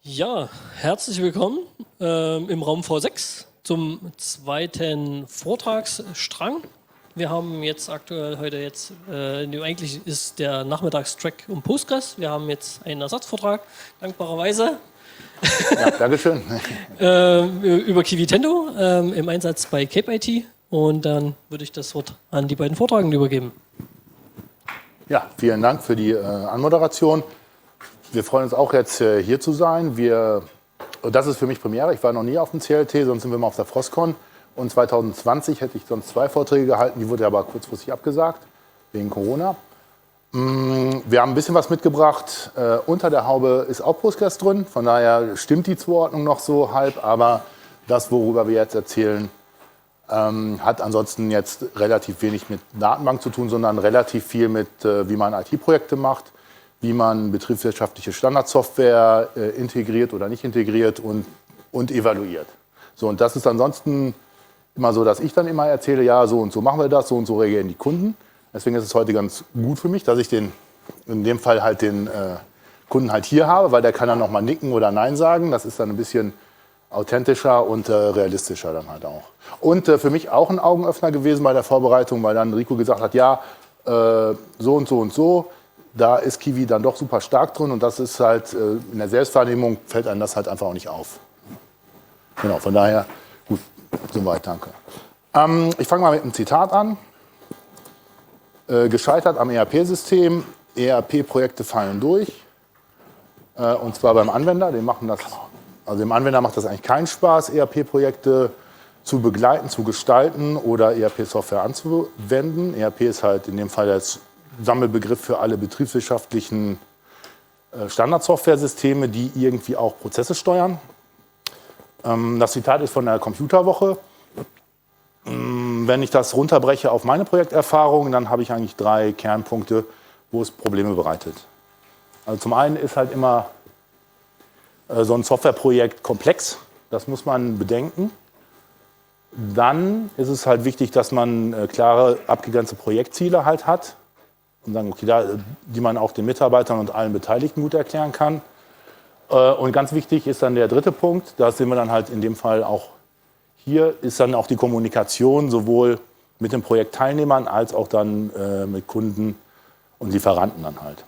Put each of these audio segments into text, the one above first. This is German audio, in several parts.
Ja, herzlich willkommen im Raum V6 zum zweiten Vortragsstrang. Wir haben jetzt aktuell eigentlich ist der Nachmittagstrack um Postgres. Wir haben jetzt einen Ersatzvortrag, dankbarerweise. Ja, Dankeschön. Über Kivitendo im Einsatz bei Cape IT. Und dann würde ich das Wort an die beiden Vortragenden übergeben. Ja, vielen Dank für die Anmoderation. Wir freuen uns auch jetzt hier zu sein. Das ist für mich Premiere. Ich war noch nie auf dem CLT, sonst sind wir mal auf der Frostcon. Und 2020 hätte ich sonst 2 Vorträge gehalten, die wurde aber kurzfristig abgesagt, wegen Corona. Wir haben ein bisschen was mitgebracht. Unter der Haube ist auch Postgres drin, von daher stimmt die Zuordnung noch so halb. Aber das, worüber wir jetzt erzählen, hat ansonsten jetzt relativ wenig mit Datenbank zu tun, sondern relativ viel mit, wie man IT-Projekte macht, wie man betriebswirtschaftliche Standardsoftware integriert oder nicht integriert und evaluiert. So, und das ist ansonsten immer so, dass ich dann immer erzähle, ja, so und so machen wir das, so und so reagieren die Kunden. Deswegen ist es heute ganz gut für mich, dass ich in dem Fall halt den Kunden halt hier habe, weil der kann dann nochmal nicken oder Nein sagen. Das ist dann ein bisschen authentischer und realistischer dann halt auch. Und für mich auch ein Augenöffner gewesen bei der Vorbereitung, weil dann Rico gesagt hat, ja, so und so und so, da ist Kiwi dann doch super stark drin und das ist halt, in der Selbstwahrnehmung fällt einem das halt einfach auch nicht auf. Genau, von daher, gut, soweit, danke. Ich fange mal mit einem Zitat an. Gescheitert am ERP-System, ERP-Projekte fallen durch. Und zwar beim Anwender, dem Anwender macht das eigentlich keinen Spaß, ERP-Projekte zu begleiten, zu gestalten oder ERP-Software anzuwenden. ERP ist halt in dem Fall der Sammelbegriff für alle betriebswirtschaftlichen Standardsoftware-Systeme, die irgendwie auch Prozesse steuern. Das Zitat ist von der Computerwoche. Wenn ich das runterbreche auf meine Projekterfahrung, dann habe ich eigentlich 3 Kernpunkte, wo es Probleme bereitet. Also zum einen ist halt immer so ein Softwareprojekt komplex, das muss man bedenken. Dann ist es halt wichtig, dass man klare, abgegrenzte Projektziele halt hat und sagen, okay, die man auch den Mitarbeitern und allen Beteiligten gut erklären kann. Und ganz wichtig ist dann der dritte Punkt, da sehen wir dann halt in dem Fall auch hier, ist dann auch die Kommunikation sowohl mit den Projektteilnehmern als auch dann mit Kunden und Lieferanten dann halt.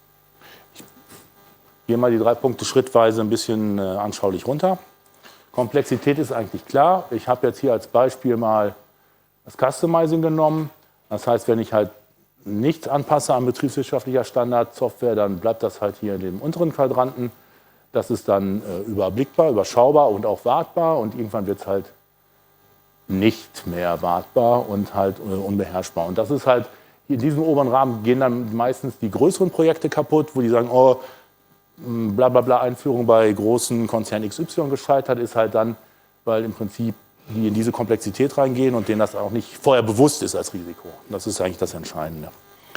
Ich gehe mal die 3 Punkte schrittweise ein bisschen anschaulich runter. Komplexität ist eigentlich klar. Ich habe jetzt hier als Beispiel mal das Customizing genommen. Das heißt, wenn ich halt nichts anpasse an betriebswirtschaftlicher Standardsoftware, dann bleibt das halt hier in dem unteren Quadranten. Das ist dann überblickbar, überschaubar und auch wartbar. Und irgendwann wird es halt nicht mehr wartbar und halt unbeherrschbar. Und das ist halt, in diesem oberen Rahmen gehen dann meistens die größeren Projekte kaputt, wo die sagen, oh, blablabla Einführung bei großen Konzern XY gescheitert ist halt dann, weil im Prinzip die in diese Komplexität reingehen und denen das auch nicht vorher bewusst ist als Risiko. Das ist eigentlich das Entscheidende.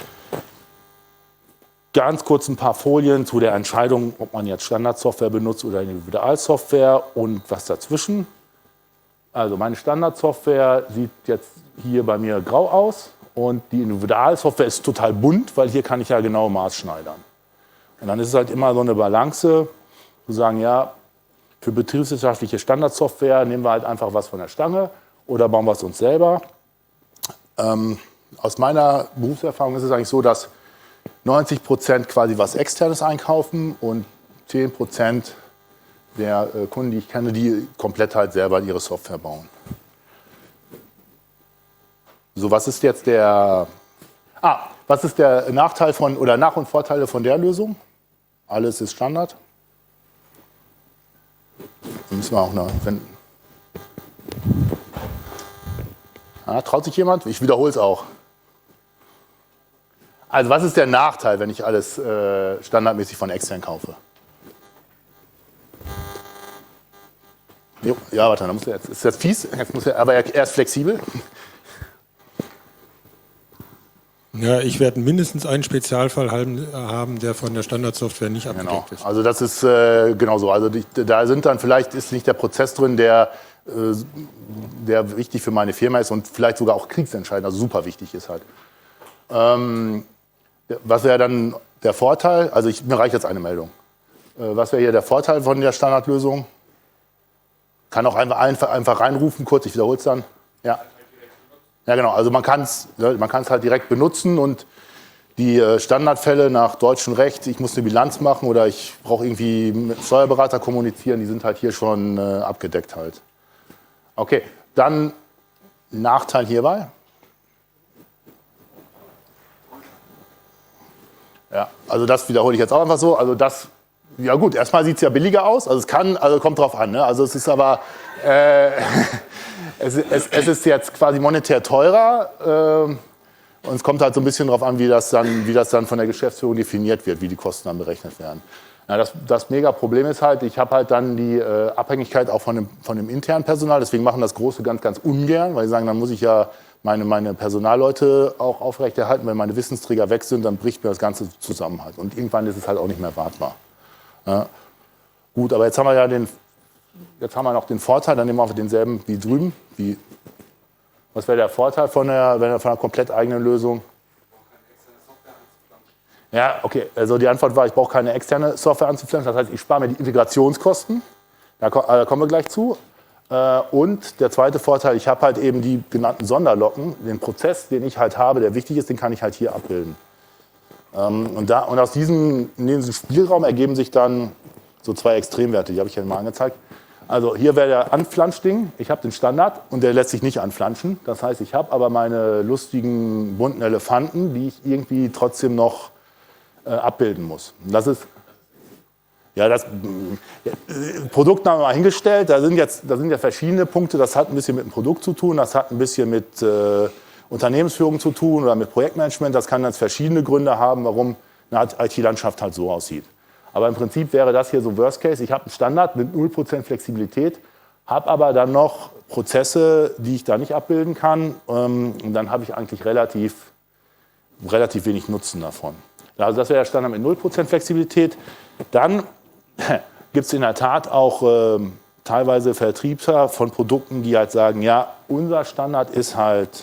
Ganz kurz ein paar Folien zu der Entscheidung, ob man jetzt Standardsoftware benutzt oder Individualsoftware und was dazwischen. Also meine Standardsoftware sieht jetzt hier bei mir grau aus und die Individualsoftware ist total bunt, weil hier kann ich ja genau maßschneidern. Und dann ist es halt immer so eine Balance, zu sagen, ja, für betriebswirtschaftliche Standardsoftware nehmen wir halt einfach was von der Stange oder bauen wir es uns selber. Aus meiner Berufserfahrung ist es eigentlich so, dass 90% quasi was Externes einkaufen und 10% der Kunden, die ich kenne, die komplett halt selber ihre Software bauen. So, was ist jetzt der Nachteil oder Nach- und Vorteile von der Lösung? Alles ist Standard. Müssen wir auch noch finden. Traut sich jemand? Ich wiederhole es auch. Also was ist der Nachteil, wenn ich alles standardmäßig von extern kaufe? Jo, ja, warte, da muss er jetzt. Ist jetzt fies, aber er ist flexibel. Ja, ich werde mindestens einen Spezialfall haben, der von der Standardsoftware nicht abgedeckt ist. Also das ist genau so. Also da sind dann vielleicht ist nicht der Prozess drin, der wichtig für meine Firma ist und vielleicht sogar auch kriegsentscheidend, also super wichtig ist halt. Was wäre dann der Vorteil? Also mir reicht jetzt eine Meldung. Was wäre hier der Vorteil von der Standardlösung? Kann auch einfach reinrufen, kurz, ich wiederhole es dann. Ja. Ja, genau, also man kann es halt direkt benutzen und die Standardfälle nach deutschem Recht, ich muss eine Bilanz machen oder ich brauche irgendwie mit dem Steuerberater kommunizieren, die sind halt hier schon abgedeckt halt. Okay, dann Nachteil hierbei. Ja, also das wiederhole ich jetzt auch einfach so. Also das, ja gut, erstmal sieht es ja billiger aus. Also kommt drauf an. Ne? Also es ist aber, es ist jetzt quasi monetär teurer. Und es kommt halt so ein bisschen darauf an, wie das dann von der Geschäftsführung definiert wird, wie die Kosten dann berechnet werden. Ja, das Mega-Problem ist halt, ich habe halt dann die Abhängigkeit auch von dem internen Personal. Deswegen machen das Große ganz, ganz ungern, weil sie sagen, dann muss ich ja meine Personalleute auch aufrechterhalten. Wenn meine Wissensträger weg sind, dann bricht mir das Ganze zusammen halt. Und irgendwann ist es halt auch nicht mehr wartbar. Ja. Gut, aber jetzt haben wir noch den Vorteil, dann nehmen wir einfach denselben wie drüben. Was wäre der Vorteil von einer komplett eigenen Lösung? Ja, okay, also die Antwort war, ich brauche keine externe Software anzupflanzen. Das heißt, ich spare mir die Integrationskosten. Da kommen wir gleich zu. Und der zweite Vorteil, ich habe halt eben die genannten Sonderlocken. Den Prozess, den ich halt habe, der wichtig ist, den kann ich halt hier abbilden. Und aus in diesem Spielraum ergeben sich dann so zwei Extremwerte, die habe ich hier mal angezeigt. Also hier wäre der Anflanschding. Ich habe den Standard und der lässt sich nicht anflanschen. Das heißt, ich habe aber meine lustigen bunten Elefanten, die ich irgendwie trotzdem noch abbilden muss. Und das ist das Produktname mal hingestellt. Da sind ja verschiedene Punkte. Das hat ein bisschen mit dem Produkt zu tun. Das hat ein bisschen mit Unternehmensführung zu tun oder mit Projektmanagement. Das kann ganz verschiedene Gründe haben, warum eine IT-Landschaft halt so aussieht. Aber im Prinzip wäre das hier so Worst Case. Ich habe einen Standard mit 0% Flexibilität, habe aber dann noch Prozesse, die ich da nicht abbilden kann. Und dann habe ich eigentlich relativ wenig Nutzen davon. Also das wäre der Standard mit 0% Flexibilität. Dann gibt es in der Tat auch teilweise Vertriebler von Produkten, die halt sagen, ja, unser Standard ist halt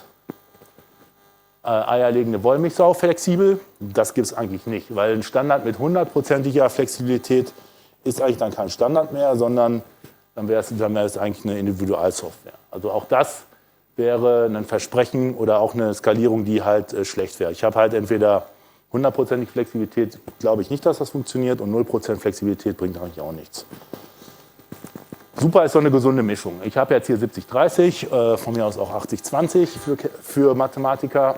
eierlegende Wollmilchsau flexibel. Das gibt es eigentlich nicht, weil ein Standard mit 100%iger Flexibilität ist eigentlich dann kein Standard mehr, sondern dann wäre es eigentlich eine Individualsoftware. Also auch das wäre ein Versprechen oder auch eine Skalierung, die halt schlecht wäre. Ich habe halt entweder 100%ige Flexibilität, glaube ich nicht, dass das funktioniert, und 0% Flexibilität bringt eigentlich auch nichts. Super ist so eine gesunde Mischung. Ich habe jetzt hier 70-30, von mir aus auch 80-20 für Mathematiker.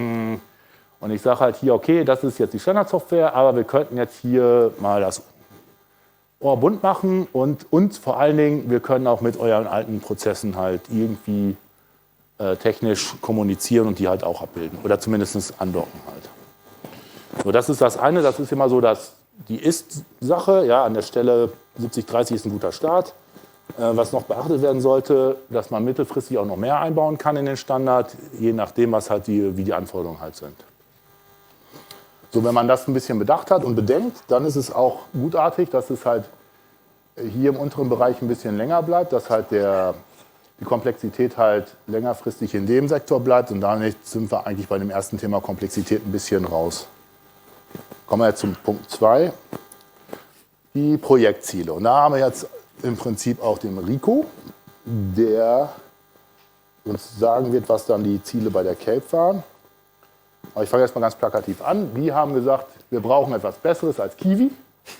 Und ich sage halt hier, okay, das ist jetzt die Standardsoftware, aber wir könnten jetzt hier mal das Ohr bunt machen und vor allen Dingen, wir können auch mit euren alten Prozessen halt irgendwie technisch kommunizieren und die halt auch abbilden oder zumindest andocken halt. So, das ist das eine, das ist immer so, dass die Ist-Sache, ja, an der Stelle 70-30 ist ein guter Start. Was noch beachtet werden sollte, dass man mittelfristig auch noch mehr einbauen kann in den Standard, je nachdem, wie die Anforderungen halt sind. So, wenn man das ein bisschen bedacht hat und bedenkt, dann ist es auch gutartig, dass es halt hier im unteren Bereich ein bisschen länger bleibt, dass halt die Komplexität halt längerfristig in dem Sektor bleibt, und damit sind wir eigentlich bei dem ersten Thema Komplexität ein bisschen raus. Kommen wir jetzt zum Punkt 2, die Projektziele. Und da haben wir jetzt im Prinzip auch den Rico, der uns sagen wird, was dann die Ziele bei der Cape waren. Aber ich fange jetzt mal ganz plakativ an. Die haben gesagt, wir brauchen etwas Besseres als Kiwi.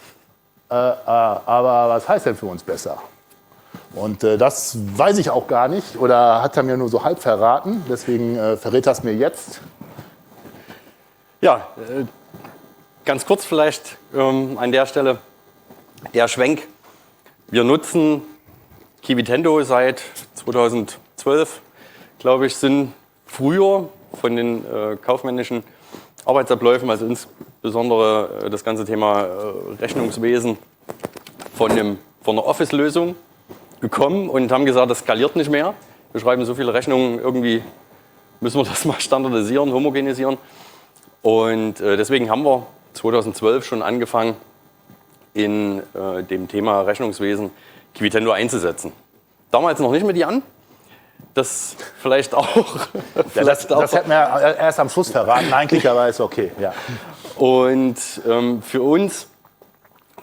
Aber was heißt denn für uns besser? Und das weiß ich auch gar nicht, oder hat er mir nur so halb verraten. Deswegen verrät er es mir jetzt. Ja, ganz kurz vielleicht an der Stelle der Schwenk. Wir nutzen Kiwitendo seit 2012, glaube ich, sind früher von den kaufmännischen Arbeitsabläufen, also insbesondere das ganze Thema Rechnungswesen, von einer Office-Lösung gekommen und haben gesagt, das skaliert nicht mehr. Wir schreiben so viele Rechnungen, irgendwie müssen wir das mal standardisieren, homogenisieren. Und deswegen haben wir 2012 schon angefangen, in dem Thema Rechnungswesen Kiwitendo einzusetzen. Damals noch nicht mit Jan, das vielleicht auch. Ja, das hätten wir erst am Schluss verraten eigentlich, aber ist okay. Ja. Und für uns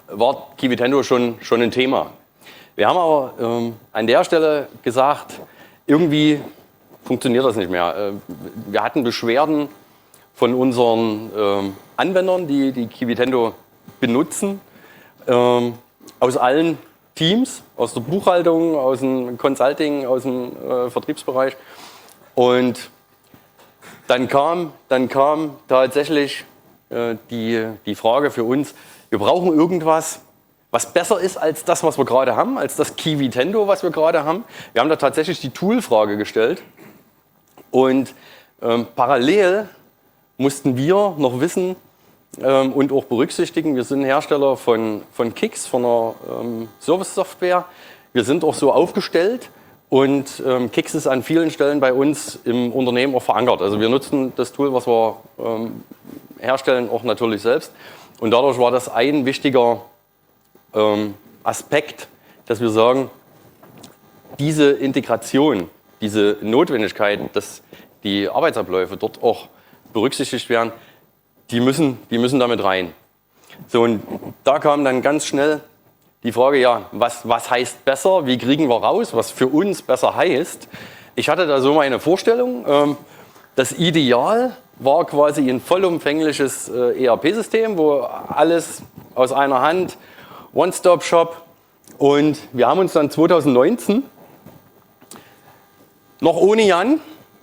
war Kivitendo schon ein Thema. Wir haben aber an der Stelle gesagt, irgendwie funktioniert das nicht mehr. Wir hatten Beschwerden von unseren Anwendern, die Kivitendo benutzen, aus allen Teams, aus der Buchhaltung, aus dem Consulting, aus dem Vertriebsbereich. Und dann kam tatsächlich die Frage für uns, wir brauchen irgendwas, was besser ist als das, was wir gerade haben, als das Kivitendo, was wir gerade haben. Wir haben da tatsächlich die Tool-Frage gestellt. Und parallel mussten wir noch wissen und auch berücksichtigen, wir sind Hersteller von Kix, von einer Service-Software. Wir sind auch so aufgestellt und Kix ist an vielen Stellen bei uns im Unternehmen auch verankert. Also wir nutzen das Tool, was wir herstellen, auch natürlich selbst. Und dadurch war das ein wichtiger Aspekt, dass wir sagen, diese Integration, diese Notwendigkeit, dass die Arbeitsabläufe dort auch berücksichtigt werden, die müssen damit rein. So, und da kam dann ganz schnell die Frage, ja, was heißt besser? Wie kriegen wir raus, was für uns besser heißt? Ich hatte da so meine Vorstellung. Das Ideal war quasi ein vollumfängliches ERP-System, wo alles aus einer Hand, One-Stop-Shop. Und wir haben uns dann 2019, noch ohne Jan,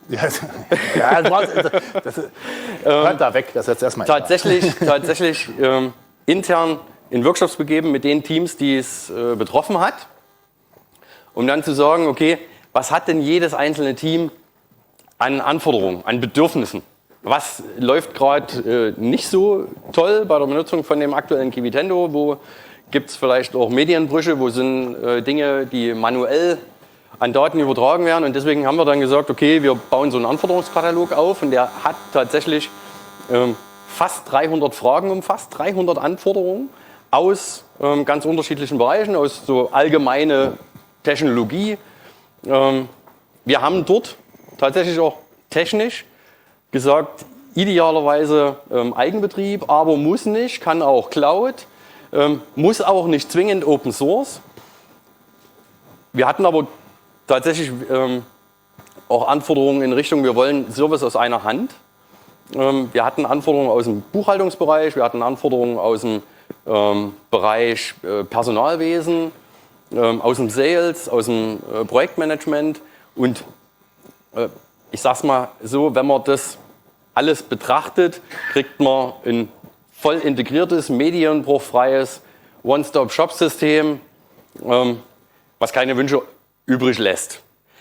hört da weg, das jetzt erstmal. Tatsächlich intern in Workshops begeben mit den Teams, die es betroffen hat, um dann zu sagen, okay, was hat denn jedes einzelne Team an Anforderungen, an Bedürfnissen? Was läuft gerade nicht so toll bei der Benutzung von dem aktuellen Kivitendo? Wo gibt es vielleicht auch Medienbrüche? Wo sind Dinge, die manuell an Daten übertragen werden? Und deswegen haben wir dann gesagt, okay, wir bauen so einen Anforderungskatalog auf und der hat tatsächlich fast 300 Fragen umfasst, 300 Anforderungen aus ganz unterschiedlichen Bereichen, aus so allgemeine Technologie. Wir haben dort tatsächlich auch technisch gesagt, idealerweise Eigenbetrieb, aber muss nicht, kann auch Cloud, muss auch nicht zwingend Open Source. Wir hatten aber tatsächlich auch Anforderungen in Richtung, wir wollen Service aus einer Hand. Wir hatten Anforderungen aus dem Buchhaltungsbereich, wir hatten Anforderungen aus dem Bereich Personalwesen, aus dem Sales, aus dem Projektmanagement. Und ich sage es mal so, wenn man das alles betrachtet, kriegt man ein voll integriertes, medienbruchfreies One-Stop-Shop-System, was keine Wünsche übrig lässt.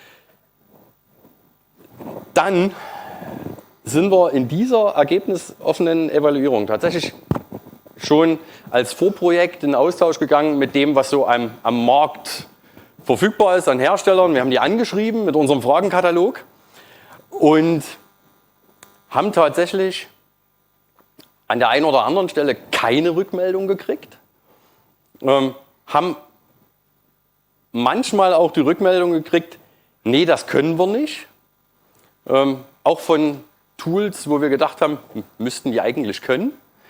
Dann sind wir in dieser ergebnisoffenen Evaluierung tatsächlich schon als Vorprojekt in Austausch gegangen mit dem, was so am Markt verfügbar ist an Herstellern. Wir haben die angeschrieben mit unserem Fragenkatalog und haben tatsächlich an der einen oder anderen Stelle keine Rückmeldung gekriegt. Haben manchmal auch die Rückmeldung gekriegt, nee, das können wir nicht. Auch von Tools, wo wir gedacht haben, müssten die eigentlich können.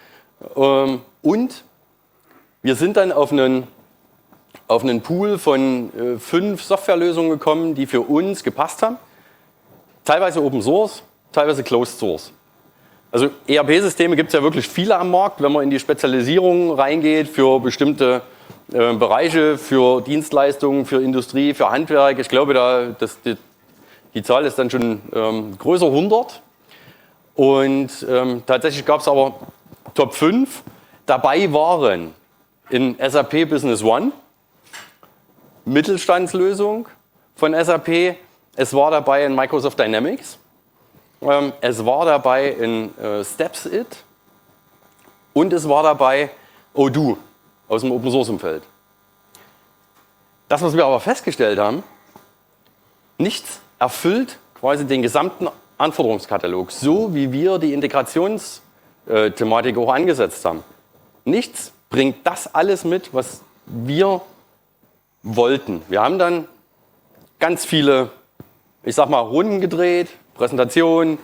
Und wir sind dann auf einen Pool von 5 Softwarelösungen gekommen, die für uns gepasst haben. Teilweise Open Source, teilweise Closed Source. Also ERP-Systeme gibt es ja wirklich viele am Markt, wenn man in die Spezialisierung reingeht für bestimmte Bereiche, für Dienstleistungen, für Industrie, für Handwerk. Ich glaube, die Zahl ist dann schon größer 100. Und tatsächlich gab es aber Top 5. Dabei waren in SAP Business One, Mittelstandslösung von SAP. Es war dabei in Microsoft Dynamics. Es war dabei in StepsIt. Und es war dabei Odoo aus dem Open Source Umfeld. Das, was wir aber festgestellt haben, nichts erfüllt quasi den gesamten Anforderungskatalog, so wie wir die Integrationsthematik auch angesetzt haben. Nichts bringt das alles mit, was wir wollten. Wir haben dann ganz viele, ich sag mal, Runden gedreht, Präsentationen,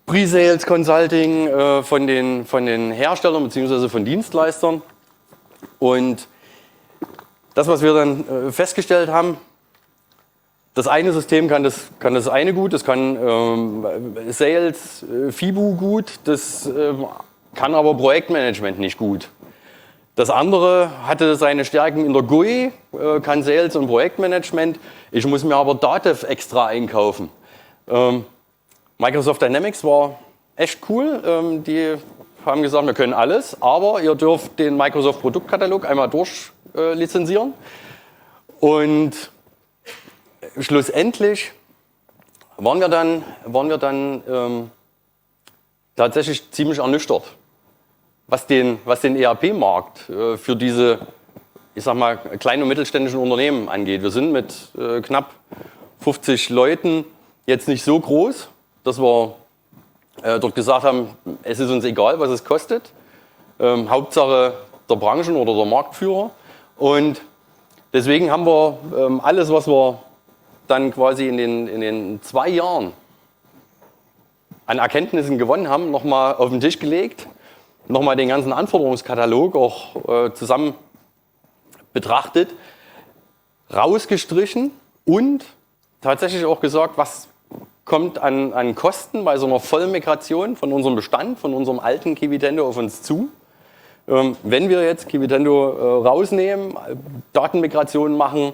Pre-Sales Consulting von den Herstellern bzw. von Dienstleistern. Und das, was wir dann festgestellt haben, das eine System kann das eine gut, das kann Sales, FIBU gut, das kann aber Projektmanagement nicht gut. Das andere hatte seine Stärken in der GUI, kann Sales und Projektmanagement. Ich muss mir aber Datev extra einkaufen. Microsoft Dynamics war echt cool. Die haben gesagt, wir können alles, aber ihr dürft den Microsoft Produktkatalog einmal durchlizenzieren. Und schlussendlich waren wir dann tatsächlich ziemlich ernüchtert, was den ERP-Markt für diese, ich sag mal, kleinen und mittelständischen Unternehmen angeht. Wir sind mit knapp 50 Leuten jetzt nicht so groß, dass wir dort gesagt haben, es ist uns egal, was es kostet. Hauptsache der Branchen- oder der Marktführer. Und deswegen haben wir alles, was wir dann quasi in den 2 Jahren an Erkenntnissen gewonnen haben, nochmal auf den Tisch gelegt, nochmal den ganzen Anforderungskatalog auch zusammen betrachtet, rausgestrichen und tatsächlich auch gesagt, was kommt an Kosten bei so einer Vollmigration von unserem Bestand, von unserem alten Kivitendo auf uns zu. Wenn wir jetzt Kivitendo rausnehmen, Datenmigrationen machen,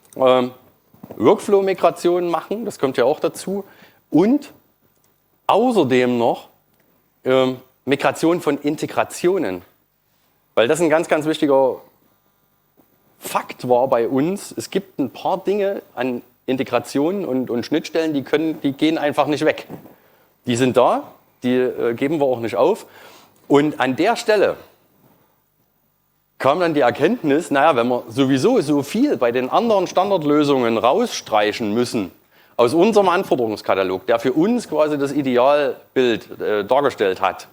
Workflow-Migrationen machen, das kommt ja auch dazu, und außerdem noch Migration von Integrationen. Weil das ein ganz, ganz wichtiger Fakt war bei uns. Es gibt ein paar Dinge an Integrationen und Schnittstellen, die gehen einfach nicht weg. Die sind da, die geben wir auch nicht auf. Und an der Stelle kam dann die Erkenntnis, naja, wenn wir sowieso so viel bei den anderen Standardlösungen rausstreichen müssen, aus unserem Anforderungskatalog, der für uns quasi das Idealbild dargestellt hat,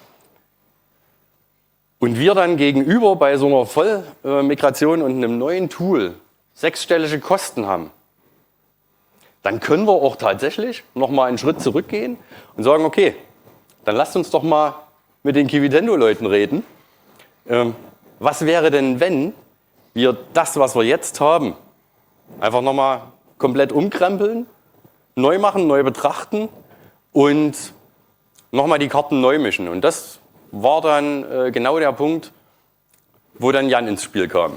und wir dann gegenüber bei so einer Vollmigration und einem neuen Tool 6-stellige Kosten haben, dann können wir auch tatsächlich nochmal einen Schritt zurückgehen und sagen, okay, dann lasst uns doch mal mit den Kivitendo-Leuten reden. Was wäre denn, wenn wir das, was wir jetzt haben, einfach nochmal komplett umkrempeln, neu machen, neu betrachten und nochmal die Karten neu mischen. Und das war dann genau der Punkt, wo dann Jan ins Spiel kam.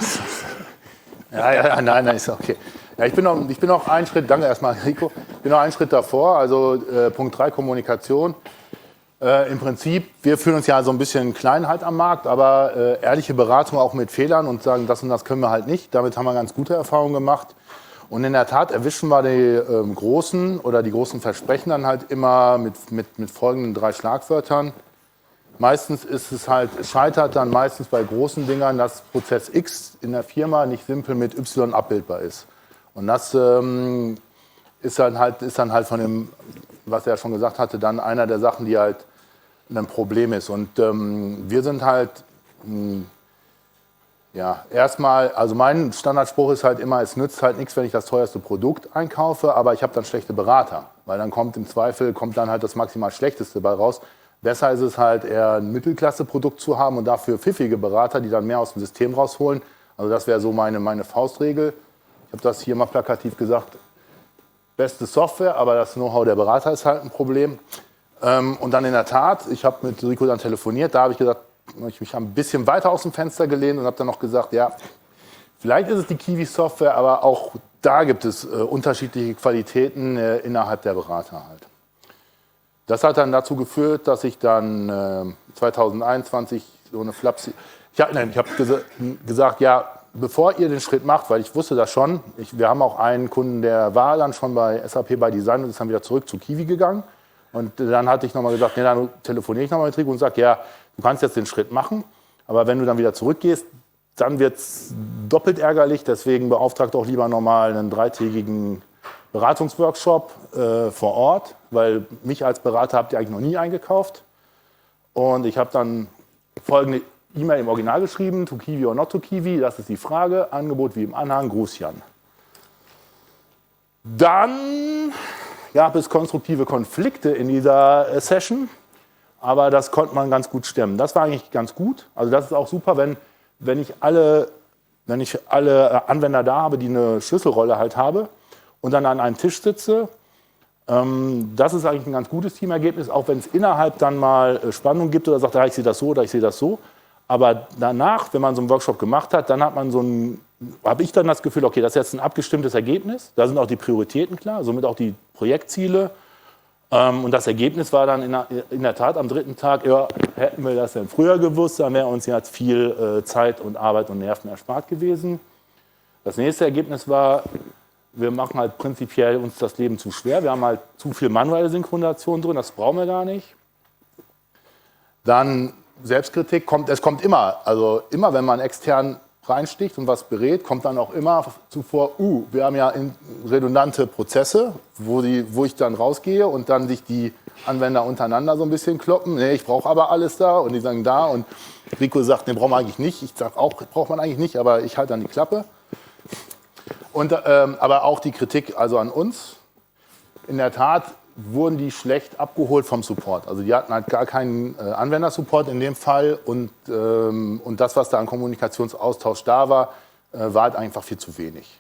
Nein, ist okay. Ja, ich bin noch einen Schritt, danke erstmal Rico, ich bin noch einen Schritt davor, also Punkt 3, Kommunikation. Im Prinzip, wir fühlen uns ja so ein bisschen klein halt am Markt, aber ehrliche Beratung auch mit Fehlern und sagen, das und das können wir halt nicht. Damit haben wir ganz gute Erfahrungen gemacht. Und in der Tat erwischen wir die großen oder die großen Versprechen dann halt immer mit folgenden 3 Schlagwörtern. Meistens ist es halt, es scheitert dann meistens bei großen Dingern, dass Prozess X in der Firma nicht simpel mit Y abbildbar ist. Und das ist dann halt von dem, was er schon gesagt hatte, dann einer der Sachen, die halt ein Problem ist. Und wir sind halt, erstmal, also mein Standardspruch ist halt immer, es nützt halt nichts, wenn ich das teuerste Produkt einkaufe, aber ich habe dann schlechte Berater. Weil dann kommt im Zweifel dann halt das maximal Schlechteste bei raus. Besser ist es halt eher ein Mittelklasse-Produkt zu haben und dafür pfiffige Berater, die dann mehr aus dem System rausholen. Also das wäre so meine Faustregel. Ich habe das hier mal plakativ gesagt, beste Software, aber das Know-how der Berater ist halt ein Problem. Und dann in der Tat, ich habe mit Rico dann telefoniert, da habe ich gesagt, ich mich ein bisschen weiter aus dem Fenster gelehnt und habe dann noch gesagt, ja, vielleicht ist es die Kiwi-Software, aber auch da gibt es unterschiedliche Qualitäten innerhalb der Berater halt. Das hat dann dazu geführt, dass ich dann 2021 so eine Flapsi... Ich habe gesagt, ja, bevor ihr den Schritt macht, weil ich wusste das schon, wir haben auch einen Kunden, der war dann schon bei SAP bei Design und ist dann wieder zurück zu Kiwi gegangen. Und dann hatte ich nochmal gesagt, nee, dann telefoniere ich nochmal mit Rico und sage, ja, du kannst jetzt den Schritt machen, aber wenn du dann wieder zurückgehst, dann wird es doppelt ärgerlich. Deswegen beauftragt doch lieber nochmal einen 3-tägigen Beratungsworkshop vor Ort, weil mich als Berater habt ihr eigentlich noch nie eingekauft. Und ich habe dann folgende E-Mail im Original geschrieben, to Kiwi or not to Kiwi, das ist die Frage, Angebot wie im Anhang, Gruß Jan. Dann gab es konstruktive Konflikte in dieser Session, aber das konnte man ganz gut stemmen. Das war eigentlich ganz gut, also das ist auch super, wenn wenn ich alle Anwender da habe, die eine Schlüsselrolle halt habe und dann an einem Tisch sitze, das ist eigentlich ein ganz gutes Teamergebnis, auch wenn es innerhalb dann mal Spannung gibt oder sagt, ich sehe das so oder ich sehe das so. Aber danach, wenn man so einen Workshop gemacht hat, dann habe ich dann das Gefühl, okay, das ist jetzt ein abgestimmtes Ergebnis. Da sind auch die Prioritäten klar, somit auch die Projektziele. Und das Ergebnis war dann in der Tat am dritten Tag, ja, hätten wir das denn früher gewusst, dann wäre uns jetzt viel Zeit und Arbeit und Nerven erspart gewesen. Das nächste Ergebnis war, wir machen halt prinzipiell uns das Leben zu schwer. Wir haben halt zu viel manuelle Synchronisation drin, das brauchen wir gar nicht. Dann Selbstkritik es kommt immer. Also immer, wenn man extern reinsticht und was berät, kommt dann auch immer zuvor, wir haben ja redundante Prozesse, wo ich dann rausgehe und dann sich die Anwender untereinander so ein bisschen kloppen. Nee, ich brauche aber alles da und die sagen da und Rico sagt, nee, brauchen wir eigentlich nicht. Ich sage auch, braucht man eigentlich nicht, aber ich halte dann die Klappe. Und, aber auch die Kritik also an uns. In der Tat wurden die schlecht abgeholt vom Support. Also die hatten halt gar keinen Anwendersupport in dem Fall und das, was da an Kommunikationsaustausch da war, war halt einfach viel zu wenig.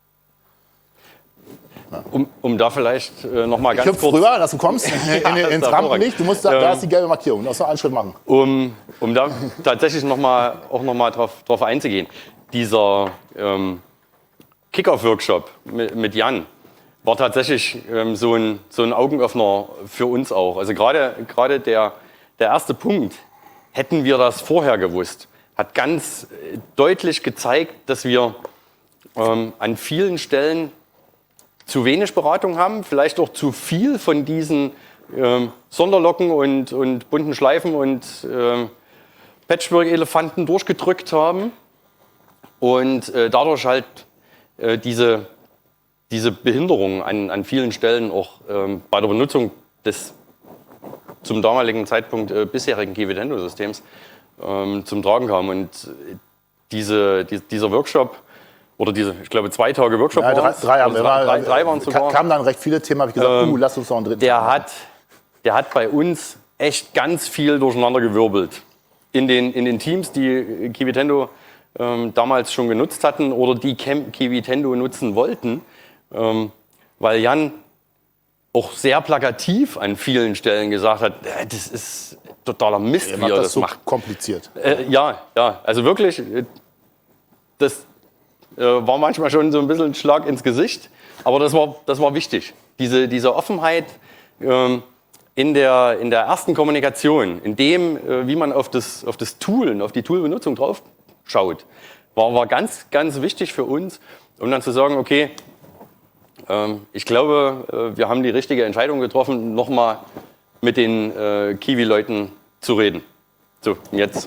Ja. Um da vielleicht noch mal ganz kurz... rüber, dass du kommst ins Rampenlicht. Du musst da ist die gelbe Markierung. Du musst noch einen Schritt machen. Um da tatsächlich noch mal drauf einzugehen. Dieser Kick-Off-Workshop mit Jan war tatsächlich so ein Augenöffner für uns auch. Also gerade der erste Punkt, hätten wir das vorher gewusst, hat ganz deutlich gezeigt, dass wir an vielen Stellen zu wenig Beratung haben, vielleicht auch zu viel von diesen Sonderlocken und bunten Schleifen und Patchwork-Elefanten durchgedrückt haben und dadurch halt diese Behinderung an vielen Stellen auch bei der Benutzung des zum damaligen Zeitpunkt bisherigen Kiwitendo-Systems zum Tragen kam. Und dieser Workshop, oder ich glaube 2 Tage Workshop ja, drei waren es sogar. Kamen dann recht viele Themen, habe ich gesagt, lass uns noch einen dritten. Der hat bei uns echt ganz viel durcheinandergewirbelt. In den Teams, die Kiwitendo damals schon genutzt hatten oder die Kiwitendo nutzen wollten, weil Jan auch sehr plakativ an vielen Stellen gesagt hat, das ist totaler Mist, wie er das so macht. Kompliziert. Ja, also wirklich, das war manchmal schon so ein bisschen ein Schlag ins Gesicht, aber das war wichtig. Diese Offenheit in der ersten Kommunikation, in dem, wie man auf das Tool und auf die Toolbenutzung drauf schaut, war ganz, ganz wichtig für uns, um dann zu sagen, okay, ich glaube, wir haben die richtige Entscheidung getroffen, nochmal mit den Kiwi-Leuten zu reden. So, jetzt.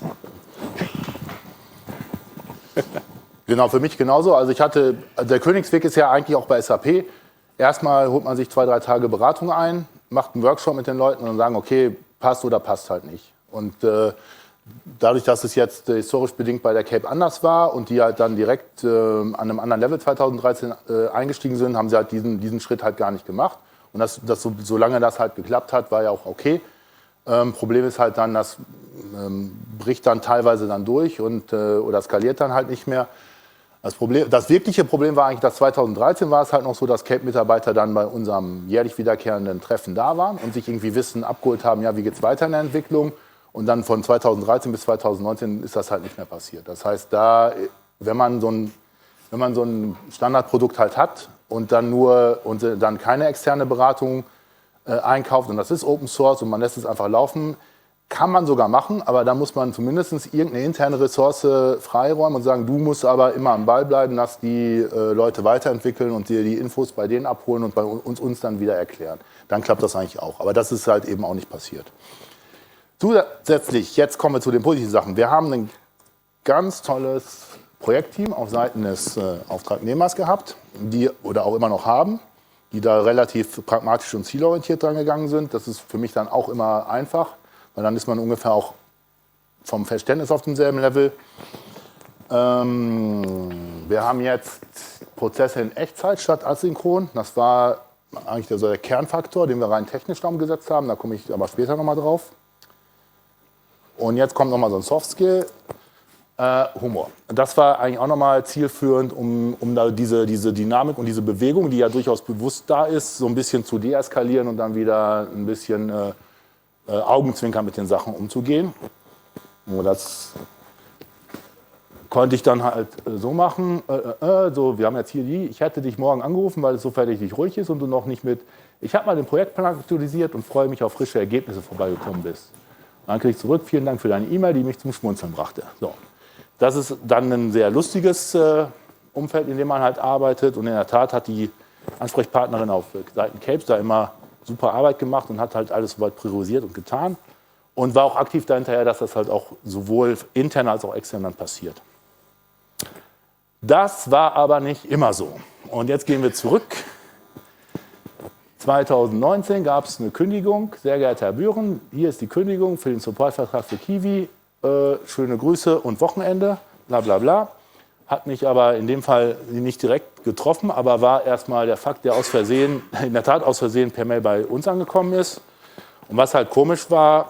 Genau, für mich genauso. Also der Königsweg ist ja eigentlich auch bei SAP. Erstmal holt man sich 2-3 Tage Beratung ein, macht einen Workshop mit den Leuten und dann sagen, okay, passt oder passt halt nicht. Und dadurch, dass es jetzt historisch bedingt bei der Cape anders war und die halt dann direkt an einem anderen Level 2013 eingestiegen sind, haben sie halt diesen Schritt halt gar nicht gemacht. Und solange das halt geklappt hat, war ja auch okay. Problem ist halt dann, das bricht dann teilweise dann durch oder skaliert dann halt nicht mehr. Das wirkliche Problem war eigentlich, dass 2013 war es halt noch so, dass Cape-Mitarbeiter dann bei unserem jährlich wiederkehrenden Treffen da waren und sich irgendwie Wissen abgeholt haben, ja, wie geht's weiter in der Entwicklung. Und dann von 2013 bis 2019 ist das halt nicht mehr passiert. Das heißt, wenn man so ein Standardprodukt halt hat und dann keine externe Beratung einkauft und das ist Open Source und man lässt es einfach laufen, kann man sogar machen, aber da muss man zumindest irgendeine interne Ressource freiräumen und sagen, du musst aber immer am Ball bleiben, dass die Leute weiterentwickeln und dir die Infos bei denen abholen und bei uns dann wieder erklären. Dann klappt das eigentlich auch. Aber das ist halt eben auch nicht passiert. Zusätzlich, jetzt kommen wir zu den positiven Sachen. Wir haben ein ganz tolles Projektteam auf Seiten des Auftragnehmers gehabt, oder auch immer noch haben, die da relativ pragmatisch und zielorientiert dran gegangen sind. Das ist für mich dann auch immer einfach, weil dann ist man ungefähr auch vom Verständnis auf demselben Level. Wir haben jetzt Prozesse in Echtzeit statt asynchron. Das war eigentlich der Kernfaktor, den wir rein technisch da umgesetzt haben. Da komme ich aber später nochmal drauf. Und jetzt kommt nochmal so ein Soft-Skill. Humor. Das war eigentlich auch nochmal zielführend, um da diese Dynamik und diese Bewegung, die ja durchaus bewusst da ist, so ein bisschen zu deeskalieren und dann wieder ein bisschen Augenzwinkern mit den Sachen umzugehen. Und das konnte ich dann halt so machen. So, wir haben jetzt hier ich hätte dich morgen angerufen, weil es so fertig ruhig ist und du noch nicht mit. Ich habe mal den Projektplan aktualisiert und freue mich auf frische Ergebnisse vorbeigekommen bist. Dann kriege ich zurück, vielen Dank für deine E-Mail, die mich zum Schmunzeln brachte. So. Das ist dann ein sehr lustiges Umfeld, in dem man halt arbeitet. Und in der Tat hat die Ansprechpartnerin auf Seiten Capes da immer super Arbeit gemacht und hat halt alles soweit priorisiert und getan. Und war auch aktiv dahinterher, dass das halt auch sowohl intern als auch extern dann passiert. Das war aber nicht immer so. Und jetzt gehen wir zurück. 2019 gab es eine Kündigung. Sehr geehrter Herr Bühren, hier ist die Kündigung für den Supportvertrag für Kiwi. Schöne Grüße und Wochenende, bla bla bla. Hat mich aber in dem Fall nicht direkt getroffen, aber war erstmal der Fakt, der in der Tat aus Versehen per Mail bei uns angekommen ist. Und was halt komisch war,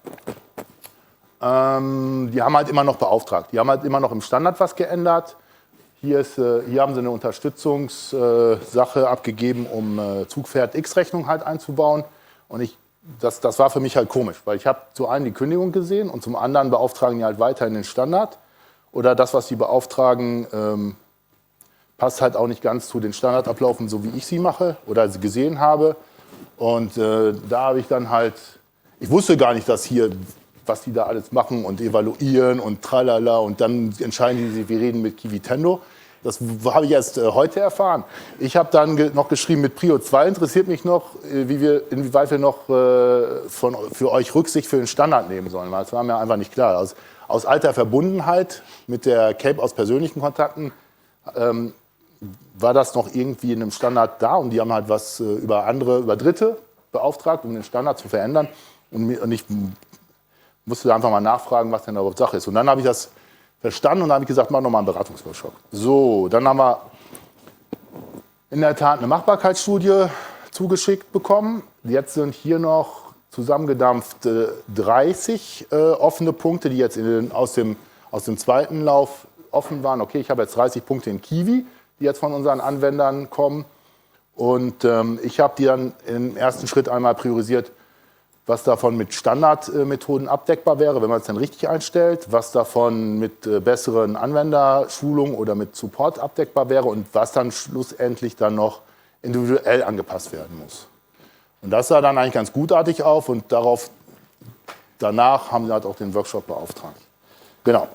die haben halt immer noch beauftragt. Die haben halt immer noch im Standard was geändert. Hier haben sie eine Unterstützungssache abgegeben, um Zugpferd-X-Rechnung halt einzubauen. Und das war für mich halt komisch, weil ich habe zum einen die Kündigung gesehen und zum anderen beauftragen die halt weiterhin den Standard. Oder das, was sie beauftragen, passt halt auch nicht ganz zu den Standardablaufen, so wie ich sie mache oder sie gesehen habe. Und da habe ich dann halt, ich wusste gar nicht, dass hier, was die da alles machen und evaluieren und tralala und dann entscheiden die, wir reden mit Kiwitendo. Das habe ich erst heute erfahren. Ich habe dann noch geschrieben, mit Prio 2 interessiert mich noch, inwieweit wir noch für euch Rücksicht für den Standard nehmen sollen. Weil das war mir einfach nicht klar. Aus alter Verbundenheit mit der Cape aus persönlichen Kontakten war das noch irgendwie in einem Standard da. Und die haben halt was über Dritte beauftragt, um den Standard zu verändern. Und ich musste einfach mal nachfragen, was denn da überhaupt Sache ist. Und dann habe ich das verstanden und dann habe ich gesagt, mach nochmal einen Beratungsworkshop. So, dann haben wir in der Tat eine Machbarkeitsstudie zugeschickt bekommen. Jetzt sind hier noch zusammengedampft 30 offene Punkte, die jetzt aus dem zweiten Lauf offen waren. Okay, ich habe jetzt 30 Punkte in Kiwi, die jetzt von unseren Anwendern kommen. Und ich habe die dann im ersten Schritt einmal priorisiert, was davon mit Standardmethoden abdeckbar wäre, wenn man es dann richtig einstellt, was davon mit besseren Anwenderschulungen oder mit Support abdeckbar wäre und was dann schlussendlich dann noch individuell angepasst werden muss. Und das sah dann eigentlich ganz gutartig auf und danach haben sie halt auch den Workshop beauftragt. Genau.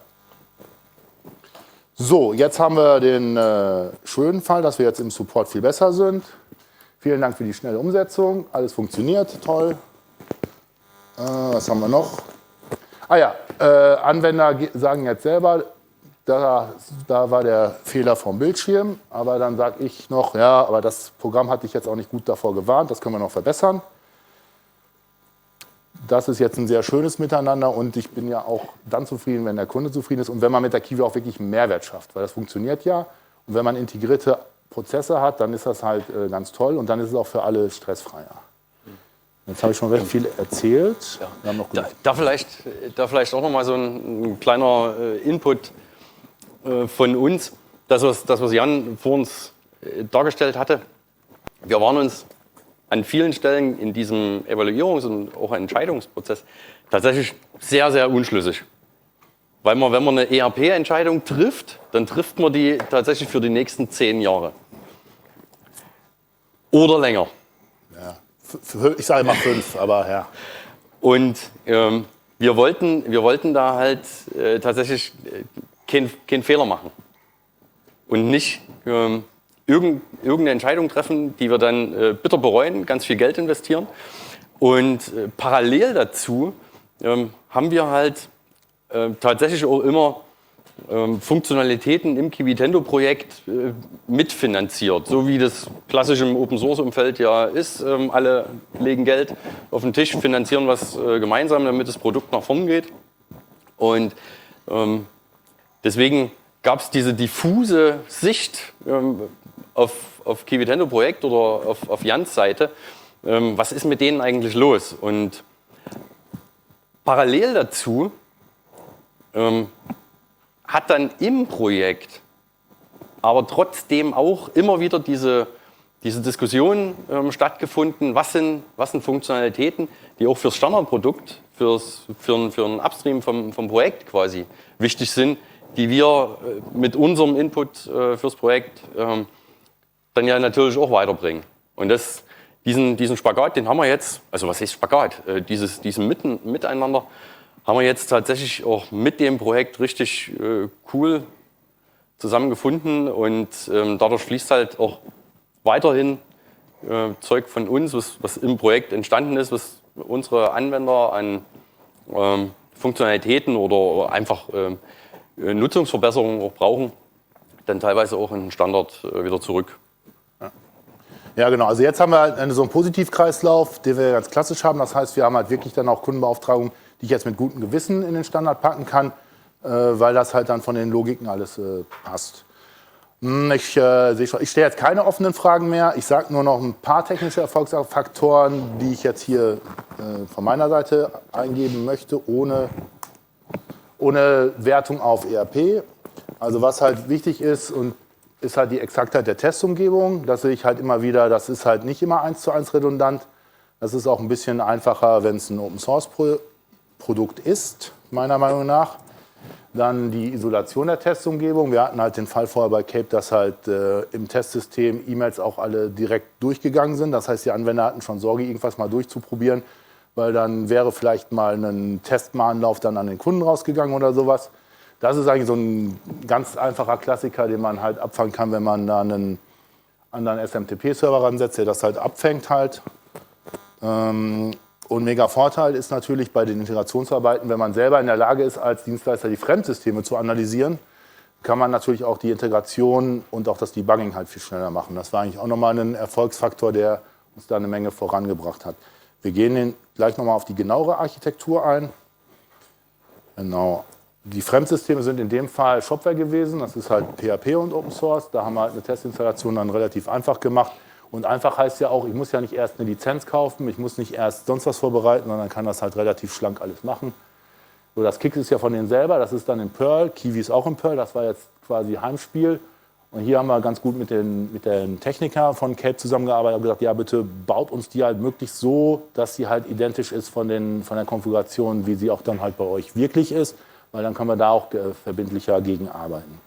So, jetzt haben wir den schönen Fall, dass wir jetzt im Support viel besser sind. Vielen Dank für die schnelle Umsetzung. Alles funktioniert, toll. Was haben wir noch? Anwender sagen jetzt selber, da war der Fehler vom Bildschirm. Aber dann sage ich noch, ja, aber das Programm hat dich jetzt auch nicht gut davor gewarnt, das können wir noch verbessern. Das ist jetzt ein sehr schönes Miteinander und ich bin ja auch dann zufrieden, wenn der Kunde zufrieden ist und wenn man mit der Kiwi auch wirklich einen Mehrwert schafft, weil das funktioniert ja. Und wenn man integrierte Prozesse hat, dann ist das halt ganz toll und dann ist es auch für alle stressfreier. Jetzt habe ich schon recht viel erzählt. Ja. Wir haben noch da vielleicht auch noch mal so ein kleiner Input von uns, das was Jan vor uns dargestellt hatte. Wir waren uns an vielen Stellen in diesem Evaluierungs- und auch Entscheidungsprozess tatsächlich sehr, sehr unschlüssig. Weil man, wenn man eine ERP-Entscheidung trifft, dann trifft man die tatsächlich für die nächsten 10 Jahre. Oder länger. Ja. Ich sage immer 5, aber ja. Und wir wollten da halt tatsächlich keinen Fehler machen. Und nicht irgendeine Entscheidung treffen, die wir dann bitter bereuen, ganz viel Geld investieren. Und parallel dazu haben wir halt tatsächlich auch immer Funktionalitäten im Kiwitendo-Projekt mitfinanziert. So wie das klassisch im Open-Source-Umfeld ja ist. Alle legen Geld auf den Tisch, finanzieren was gemeinsam, damit das Produkt nach vorn geht. Und deswegen gab es diese diffuse Sicht auf Kiwitendo-Projekt oder auf Jans Seite. Was ist mit denen eigentlich los? Und parallel dazu hat dann im Projekt aber trotzdem auch immer wieder diese Diskussion stattgefunden, was sind Funktionalitäten, die auch fürs Standardprodukt, für einen Upstream vom Projekt quasi wichtig sind, die wir mit unserem Input fürs Projekt dann ja natürlich auch weiterbringen. Und diesen Spagat, den haben wir jetzt, also was heißt Spagat? Diesen Miteinander haben wir jetzt tatsächlich auch mit dem Projekt richtig cool zusammengefunden und dadurch fließt halt auch weiterhin Zeug von uns, was im Projekt entstanden ist, was unsere Anwender an Funktionalitäten oder einfach Nutzungsverbesserungen auch brauchen, dann teilweise auch in den Standard wieder zurück. Ja, genau. Also jetzt haben wir halt so einen Positivkreislauf, den wir ganz klassisch haben. Das heißt, wir haben halt wirklich dann auch Kundenbeauftragungen, die ich jetzt mit gutem Gewissen in den Standard packen kann, weil das halt dann von den Logiken alles passt. Ich stelle jetzt keine offenen Fragen mehr. Ich sage nur noch ein paar technische Erfolgsfaktoren, die ich jetzt hier von meiner Seite eingeben möchte, ohne Wertung auf ERP. Also was halt wichtig ist, ist halt die Exaktheit der Testumgebung. Das sehe ich halt immer wieder, das ist halt nicht immer 1:1 redundant. Das ist auch ein bisschen einfacher, wenn es ein Open-Source-Produkt ist, meiner Meinung nach. Dann die Isolation der Testumgebung. Wir hatten halt den Fall vorher bei Cape, dass halt im Testsystem E-Mails auch alle direkt durchgegangen sind. Das heißt, die Anwender hatten schon Sorge, irgendwas mal durchzuprobieren, weil dann wäre vielleicht mal ein Testmahnlauf dann an den Kunden rausgegangen oder sowas. Das ist eigentlich so ein ganz einfacher Klassiker, den man halt abfangen kann, wenn man da einen anderen SMTP-Server ransetzt, der das halt abfängt halt. Und mega Vorteil ist natürlich bei den Integrationsarbeiten, wenn man selber in der Lage ist, als Dienstleister die Fremdsysteme zu analysieren, kann man natürlich auch die Integration und auch das Debugging halt viel schneller machen. Das war eigentlich auch nochmal ein Erfolgsfaktor, der uns da eine Menge vorangebracht hat. Wir gehen gleich nochmal auf die genauere Architektur ein. Genau. Die Fremdsysteme sind in dem Fall Shopware gewesen. Das ist halt PHP und Open Source. Da haben wir halt eine Testinstallation dann relativ einfach gemacht. Und einfach heißt ja auch, ich muss ja nicht erst eine Lizenz kaufen, ich muss nicht erst sonst was vorbereiten, sondern kann das halt relativ schlank alles machen. So, das Kix ist ja von denen selber, das ist dann in Perl, Kiwi ist auch in Perl, das war jetzt quasi Heimspiel. Und hier haben wir ganz gut mit den Technikern von Cape zusammengearbeitet und gesagt, ja bitte baut uns die halt möglichst so, dass sie halt identisch ist von der Konfiguration, wie sie auch dann halt bei euch wirklich ist, weil dann können wir da auch verbindlicher gegen arbeiten.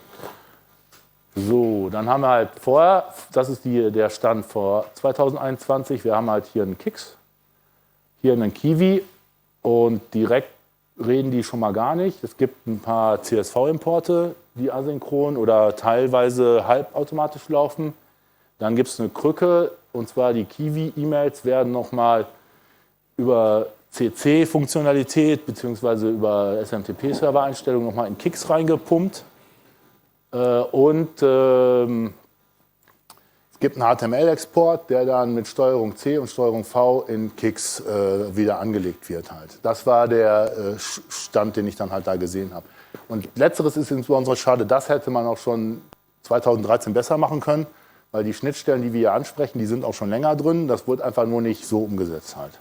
So, dann haben wir halt vorher, das ist der Stand vor 2021, wir haben halt hier einen Kix, hier einen Kiwi und direkt reden die schon mal gar nicht. Es gibt ein paar CSV-Importe, die asynchron oder teilweise halbautomatisch laufen. Dann gibt es eine Krücke, und zwar die Kiwi-E-Mails werden nochmal über CC-Funktionalität bzw. über SMTP-Server-Einstellungen nochmal in Kix reingepumpt. Und es gibt einen HTML-Export, der dann mit Steuerung C und Steuerung V in Kix wieder angelegt wird. Halt. Das war der Stand, den ich dann halt da gesehen habe. Und letzteres ist insbesondere schade, das hätte man auch schon 2013 besser machen können, weil die Schnittstellen, die wir hier ansprechen, die sind auch schon länger drin. Das wurde einfach nur nicht so umgesetzt halt.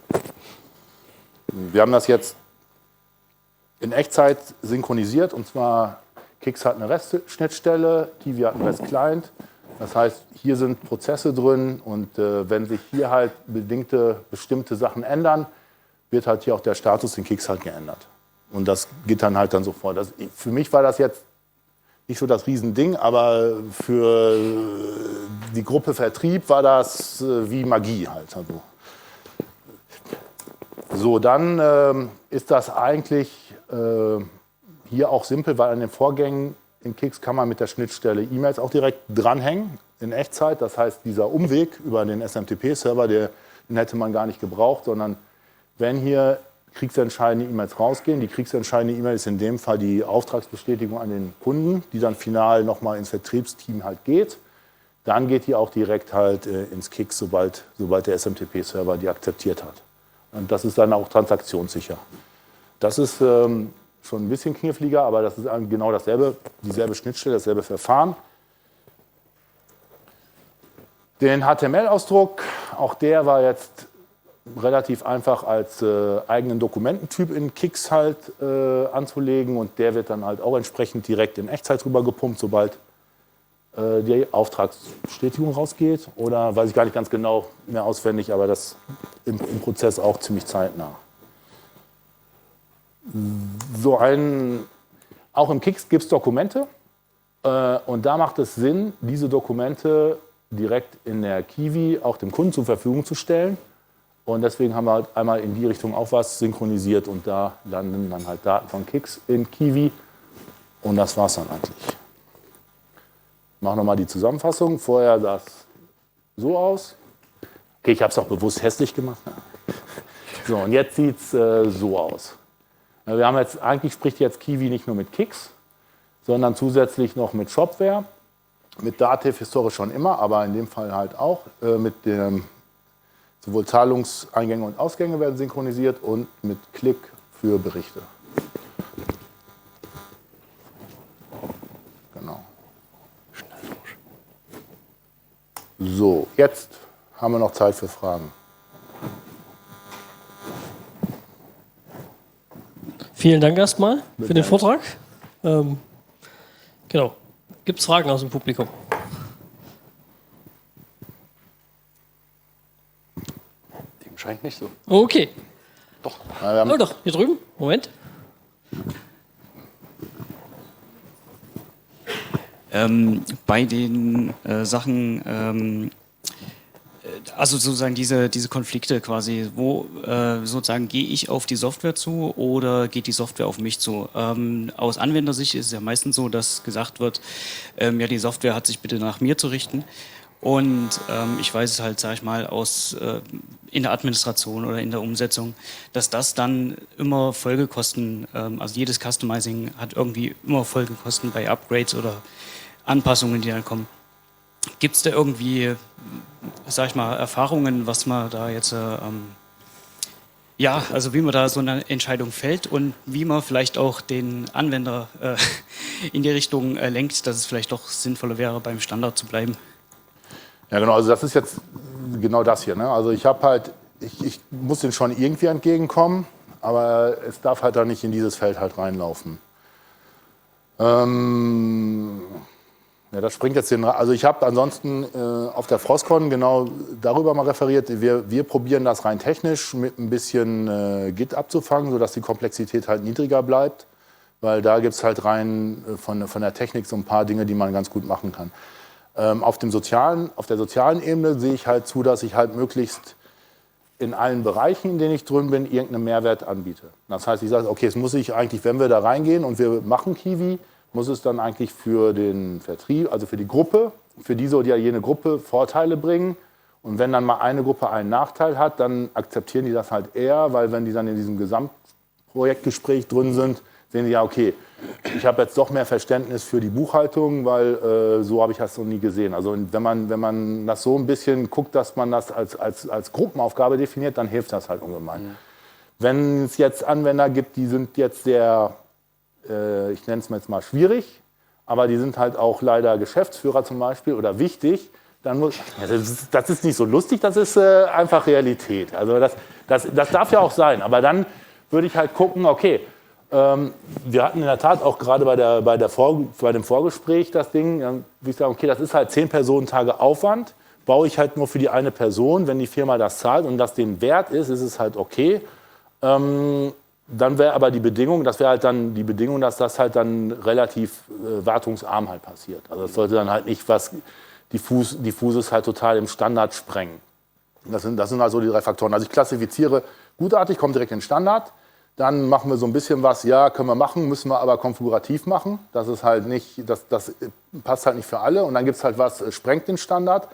Wir haben das jetzt in Echtzeit synchronisiert, und zwar Kix hat eine REST-Schnittstelle, Kiwi hat einen REST-Client. Das heißt, hier sind Prozesse drin und wenn sich hier halt bestimmte Sachen ändern, wird halt hier auch der Status in Kix halt geändert. Und das geht dann halt dann sofort. Für mich war das jetzt nicht so das Riesending, aber für die Gruppe Vertrieb war das wie Magie halt. Also. So, dann ist das eigentlich hier auch simpel, weil an den Vorgängen in Kix kann man mit der Schnittstelle E-Mails auch direkt dranhängen in Echtzeit. Das heißt, dieser Umweg über den SMTP-Server, den hätte man gar nicht gebraucht, sondern wenn hier kriegsentscheidende E-Mails rausgehen, die kriegsentscheidende E-Mail ist in dem Fall die Auftragsbestätigung an den Kunden, die dann final nochmal ins Vertriebsteam halt geht. Dann geht die auch direkt halt ins Kix, sobald der SMTP-Server die akzeptiert hat. Und das ist dann auch transaktionssicher. Das ist schon ein bisschen kniffliger, aber das ist genau dieselbe Schnittstelle, dasselbe Verfahren. Den HTML-Ausdruck, auch der war jetzt relativ einfach als eigenen Dokumententyp in Kix halt anzulegen und der wird dann halt auch entsprechend direkt in Echtzeit rüber gepumpt, sobald die Auftragsbestätigung rausgeht. Oder weiß ich gar nicht ganz genau mehr auswendig, aber das im Prozess auch ziemlich zeitnah. Auch im Kix gibt es Dokumente und da macht es Sinn, diese Dokumente direkt in der Kiwi auch dem Kunden zur Verfügung zu stellen. Und deswegen haben wir halt einmal in die Richtung auch was synchronisiert und da landen dann halt Daten von Kix in Kiwi und das war's dann eigentlich. Ich mache nochmal die Zusammenfassung. Vorher sah es so aus. Okay, ich habe es auch bewusst hässlich gemacht. So, und jetzt sieht es so aus. Wir haben jetzt, eigentlich spricht jetzt Kiwi nicht nur mit Kix, sondern zusätzlich noch mit Shopware, mit Dativ historisch schon immer, aber in dem Fall halt auch mit dem sowohl Zahlungseingänge und Ausgänge werden synchronisiert und mit Klick für Berichte. Genau. So, jetzt haben wir noch Zeit für Fragen. Vielen Dank erstmal für den Vortrag. Genau. Gibt es Fragen aus dem Publikum? Dem scheint nicht so. Okay. Doch. Oh, doch, hier drüben. Moment. Bei den Sachen, also sozusagen diese Konflikte quasi, wo sozusagen gehe ich auf die Software zu oder geht die Software auf mich zu? Aus Anwendersicht ist es ja meistens so, dass gesagt wird, ja, die Software hat sich bitte nach mir zu richten. Und ich weiß es halt, sage ich mal, in der Administration oder in der Umsetzung, dass das dann immer Folgekosten, also jedes Customizing hat irgendwie immer Folgekosten bei Upgrades oder Anpassungen, die dann kommen. Gibt es da irgendwie, sag ich mal, Erfahrungen, was man da jetzt, ja, also wie man da so eine Entscheidung fällt und wie man vielleicht auch den Anwender in die Richtung lenkt, dass es vielleicht doch sinnvoller wäre, beim Standard zu bleiben? Ja, genau, also das ist jetzt genau das hier. Ne? Also ich muss den schon irgendwie entgegenkommen, aber es darf halt dann nicht in dieses Feld halt reinlaufen. Ja, das springt jetzt also ich habe ansonsten auf der Frostcon genau darüber mal referiert. Wir probieren das rein technisch mit ein bisschen Git abzufangen, sodass die Komplexität halt niedriger bleibt. Weil da gibt es halt rein von der Technik so ein paar Dinge, die man ganz gut machen kann. Auf der sozialen Ebene sehe ich halt zu, dass ich halt möglichst in allen Bereichen, in denen ich drin bin, irgendeinen Mehrwert anbiete. Das heißt, ich sage, okay, es muss ich eigentlich, wenn wir da reingehen und wir machen Kiwi, muss es dann eigentlich für den Vertrieb, also für die Gruppe, für diese oder jene Gruppe Vorteile bringen. Und wenn dann mal eine Gruppe einen Nachteil hat, dann akzeptieren die das halt eher, weil wenn die dann in diesem Gesamtprojektgespräch drin sind, sehen die ja, okay, ich habe jetzt doch mehr Verständnis für die Buchhaltung, weil so habe ich das noch nie gesehen. Also wenn man das so ein bisschen guckt, dass man das als Gruppenaufgabe definiert, dann hilft das halt ungemein. Mhm. Wenn es jetzt Anwender gibt, die sind jetzt sehr, ich nenne es jetzt mal schwierig, aber die sind halt auch leider Geschäftsführer zum Beispiel oder wichtig, dann muss, das ist nicht so lustig, das ist einfach Realität. Also das darf ja auch sein, aber dann würde ich halt gucken, okay, wir hatten in der Tat auch gerade bei dem Vorgespräch das Ding, würde ich sagen, okay, das ist halt 10 Personentage Aufwand, baue ich halt nur für die eine Person, wenn die Firma das zahlt und das den wert ist, ist es halt okay. Dann wäre aber die Bedingung, dass das halt dann relativ wartungsarm halt passiert. Also das sollte dann halt nicht was diffuses halt total im Standard sprengen. Das sind also die 3 Faktoren. Also ich klassifiziere gutartig, kommt direkt in den Standard. Dann machen wir so ein bisschen was, ja, können wir machen, müssen wir aber konfigurativ machen. Das ist halt nicht, das passt halt nicht für alle. Und dann gibt es halt was, sprengt den Standard.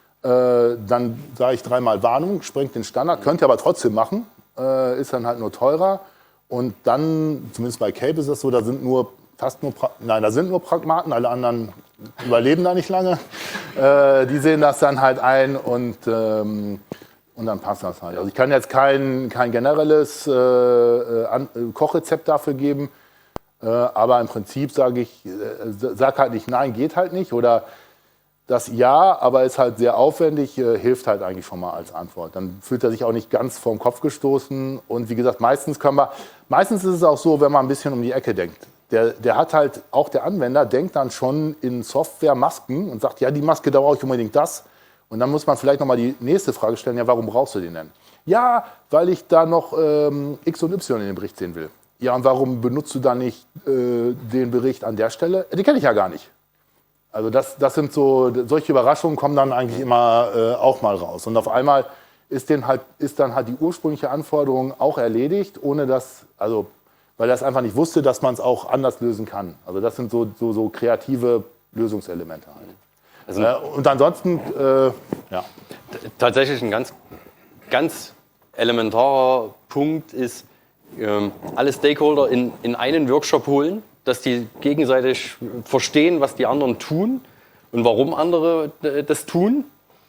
Dann sage ich 3-mal Warnung, sprengt den Standard, könnt ihr aber trotzdem machen, ist dann halt nur teurer. Und dann, zumindest bei Cape ist das so, da sind nur Pragmaten, alle anderen überleben da nicht lange. Die sehen das dann halt ein und dann passt das halt. Also ich kann jetzt kein generelles Kochrezept dafür geben, aber im Prinzip sage ich, sag halt nicht nein, geht halt nicht. Oder Das ja, aber ist halt sehr aufwendig, hilft halt eigentlich schon mal als Antwort. Dann fühlt er sich auch nicht ganz vorm Kopf gestoßen. Und wie gesagt, meistens ist es auch so, wenn man ein bisschen um die Ecke denkt. Der hat halt, auch der Anwender denkt dann schon in Software-Masken und sagt, ja, die Maske, da brauche ich unbedingt das. Und dann muss man vielleicht nochmal die nächste Frage stellen, ja, warum brauchst du den denn? Ja, weil ich da noch X und Y in den Bericht sehen will. Ja, und warum benutzt du dann nicht den Bericht an der Stelle? Den kenne ich ja gar nicht. Also das sind so, solche Überraschungen kommen dann eigentlich immer auch mal raus. Und auf einmal ist dann halt die ursprüngliche Anforderung auch erledigt, ohne dass, also weil er es einfach nicht wusste, dass man es auch anders lösen kann. Also das sind so kreative Lösungselemente halt. Also, und ansonsten, ja. Tatsächlich ein ganz elementarer Punkt ist, alle Stakeholder in einen Workshop holen, dass die gegenseitig verstehen, was die anderen tun und warum andere das tun,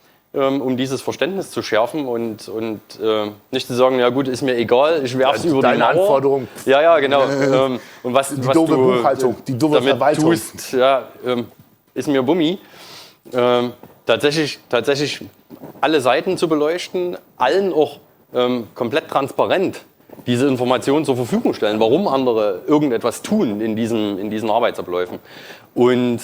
um dieses Verständnis zu schärfen und nicht zu sagen, ja gut, ist mir egal, ich werfe es über die Mauer. Anforderung. Ja, genau. Und was die doofe du Buchhaltung, die doofe damit Verwaltung. tust, ja, ist mir Bummi. Tatsächlich alle Seiten zu beleuchten, allen auch komplett transparent diese Informationen zur Verfügung stellen, warum andere irgendetwas tun in diesen Arbeitsabläufen. Und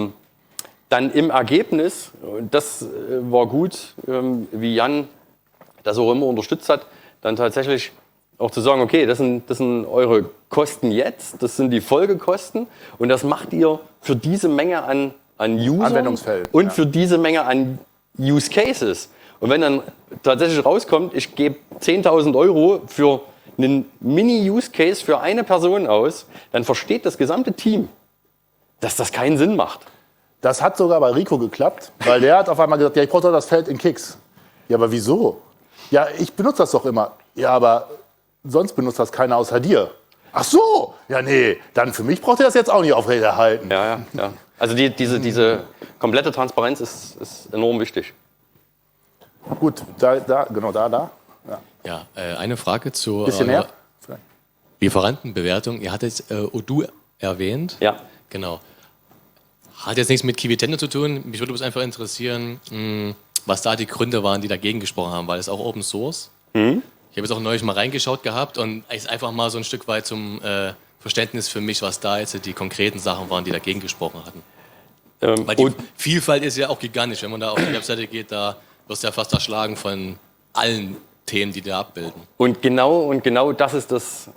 dann im Ergebnis, das war gut, wie Jan das auch immer unterstützt hat, dann tatsächlich auch zu sagen, okay, das sind eure Kosten jetzt, das sind die Folgekosten und das macht ihr für diese Menge an Usern und für diese Menge an Use Cases. Und wenn dann tatsächlich rauskommt, ich gebe 10.000 Euro für einen Mini-Use-Case für eine Person aus, dann versteht das gesamte Team, dass das keinen Sinn macht. Das hat sogar bei Rico geklappt, weil der hat auf einmal gesagt, ja, ich brauche doch das Feld in Kix. Ja, aber wieso? Ja, ich benutze das doch immer. Ja, aber sonst benutzt das keiner außer dir. Ach so, ja nee, dann für mich braucht ihr das jetzt auch nicht aufrechterhalten. Ja. Also diese komplette Transparenz ist enorm wichtig. Gut, da. Ja, eine Frage zur Bisschen näher? Lieferantenbewertung. Ihr hattet Odoo erwähnt. Ja. Genau. Hat jetzt nichts mit Kivitendo zu tun. Mich würde bloß einfach interessieren, was da die Gründe waren, die dagegen gesprochen haben. Weil es auch Open Source. Ich habe jetzt auch neulich mal reingeschaut gehabt und ist einfach mal so ein Stück weit zum Verständnis für mich, was da jetzt die konkreten Sachen waren, die dagegen gesprochen hatten. Weil die Vielfalt ist ja auch gigantisch. Wenn man da auf die Webseite geht, da wirst du ja fast erschlagen von allen Themen, die da abbilden. Und genau das ist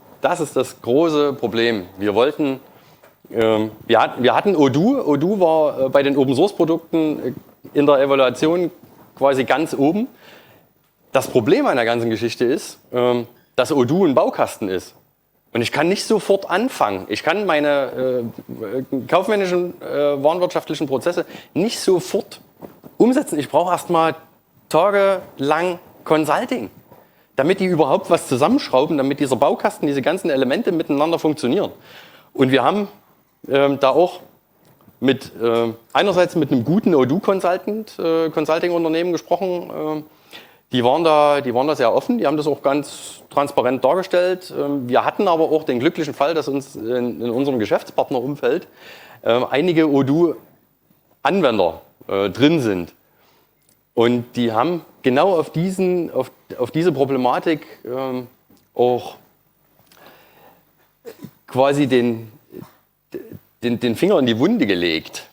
das große Problem. Wir hatten Odoo. Odoo war bei den Open-Source-Produkten in der Evaluation quasi ganz oben. Das Problem an der ganzen Geschichte ist, dass Odoo ein Baukasten ist. Und ich kann nicht sofort anfangen. Ich kann meine kaufmännischen, warenwirtschaftlichen Prozesse nicht sofort umsetzen. Ich brauche erstmal tagelang Consulting, damit die überhaupt was zusammenschrauben, damit dieser Baukasten, diese ganzen Elemente miteinander funktionieren. Und wir haben da auch einerseits mit einem guten Odoo-Consulting-Unternehmen gesprochen. Die waren da sehr offen, die haben das auch ganz transparent dargestellt. Wir hatten aber auch den glücklichen Fall, dass uns in unserem Geschäftspartnerumfeld einige Odoo-Anwender drin sind. Und die haben genau auf diese Problematik auch quasi den Finger in die Wunde gelegt.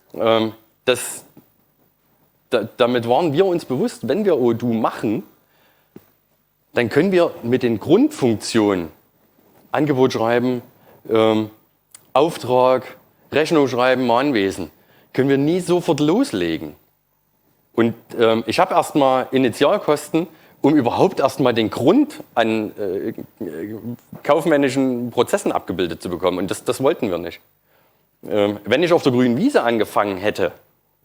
Damit waren wir uns bewusst, wenn wir Odoo machen, dann können wir mit den Grundfunktionen, Angebot schreiben, Auftrag, Rechnung schreiben, Mahnwesen, können wir nie sofort loslegen. Und ich habe erstmal Initialkosten, um überhaupt erstmal den Grund an kaufmännischen Prozessen abgebildet zu bekommen. Und das wollten wir nicht. Wenn ich auf der grünen Wiese angefangen hätte,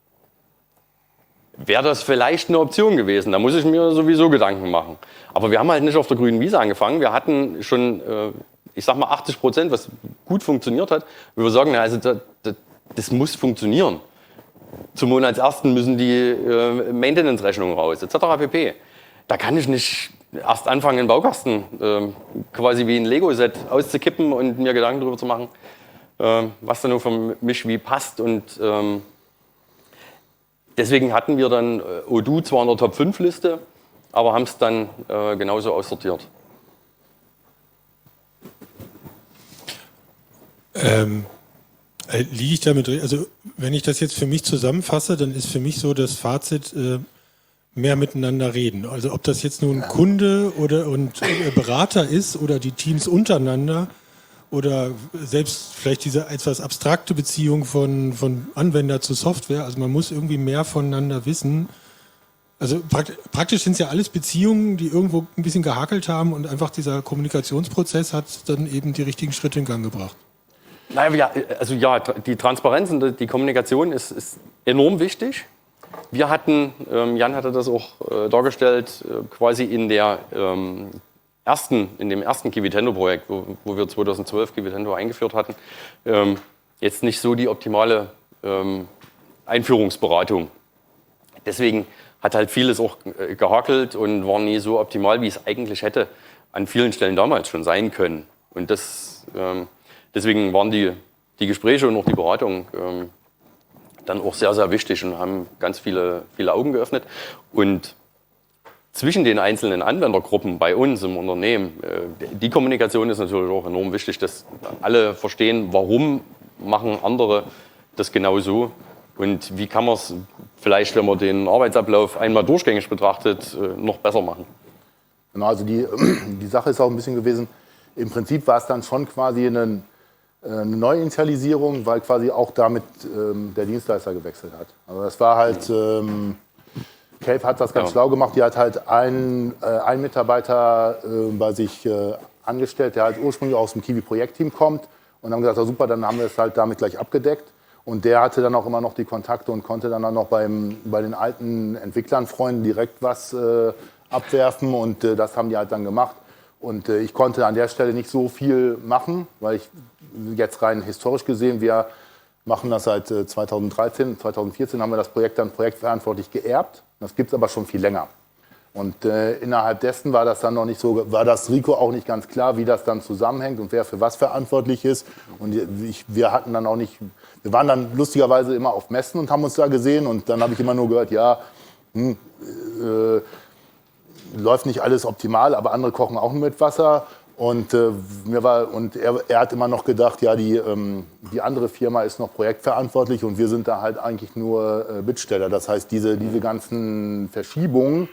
wäre das vielleicht eine Option gewesen. Da muss ich mir sowieso Gedanken machen. Aber wir haben halt nicht auf der grünen Wiese angefangen. Wir hatten schon, ich sag mal 80%, was gut funktioniert hat. Wir sagen, also das muss funktionieren. Zum Monatsersten müssen die Maintenance-Rechnungen raus, etc. pp. Da kann ich nicht erst anfangen, einen Baukasten quasi wie ein Lego-Set auszukippen und mir Gedanken darüber zu machen, was da nur für mich wie passt. Und deswegen hatten wir dann Odoo zwar in der Top-5-Liste, aber haben es dann genauso aussortiert. Liege ich damit drin? Also wenn ich das jetzt für mich zusammenfasse, dann ist für mich so das Fazit, mehr miteinander reden. Also ob das jetzt nun Kunde und Berater ist oder die Teams untereinander oder selbst vielleicht diese etwas abstrakte Beziehung von Anwender zu Software. Also man muss irgendwie mehr voneinander wissen. Also praktisch sind es ja alles Beziehungen, die irgendwo ein bisschen gehakelt haben und einfach dieser Kommunikationsprozess hat dann eben die richtigen Schritte in Gang gebracht. Naja, also ja, die Transparenz und die Kommunikation ist enorm wichtig. Wir hatten, Jan hatte das auch dargestellt, quasi in dem ersten Kivitendo-Projekt, wo wir 2012 Kivitendo eingeführt hatten, jetzt nicht so die optimale Einführungsberatung. Deswegen hat halt vieles auch gehakelt und war nie so optimal, wie es eigentlich hätte an vielen Stellen damals schon sein können. Und deswegen waren die Gespräche und auch die Beratung dann auch sehr, sehr wichtig und haben ganz viele Augen geöffnet. Und zwischen den einzelnen Anwendergruppen bei uns im Unternehmen, die Kommunikation ist natürlich auch enorm wichtig, dass alle verstehen, warum machen andere das genau so und wie kann man es vielleicht, wenn man den Arbeitsablauf einmal durchgängig betrachtet, noch besser machen. Genau, also die Sache ist auch ein bisschen gewesen, im Prinzip war es dann schon quasi eine Neuinitialisierung, weil quasi auch damit der Dienstleister gewechselt hat. Also das war halt, Cave hat das ganz schlau gemacht, die hat halt einen Mitarbeiter bei sich angestellt, der halt ursprünglich aus dem Kiwi-Projektteam kommt und haben gesagt, ja, super, dann haben wir es halt damit gleich abgedeckt. Und der hatte dann auch immer noch die Kontakte und konnte dann auch noch bei den alten Entwicklern, Freunden direkt was abwerfen und das haben die halt dann gemacht. Und ich konnte an der Stelle nicht so viel machen, weil ich jetzt rein historisch gesehen, wir machen das seit 2013, 2014 haben wir das Projekt dann projektverantwortlich geerbt. Das gibt es aber schon viel länger. Und innerhalb dessen war das dann noch nicht so, war das Rico auch nicht ganz klar, wie das dann zusammenhängt und wer für was verantwortlich ist. Und wir hatten dann auch nicht, wir waren dann lustigerweise immer auf Messen und haben uns da gesehen und dann habe ich immer nur gehört, ja, läuft nicht alles optimal, aber andere kochen auch nur mit Wasser. Und, er hat immer noch gedacht, ja, die andere Firma ist noch projektverantwortlich und wir sind da halt eigentlich nur Bittsteller. Das heißt, diese ganzen Verschiebungen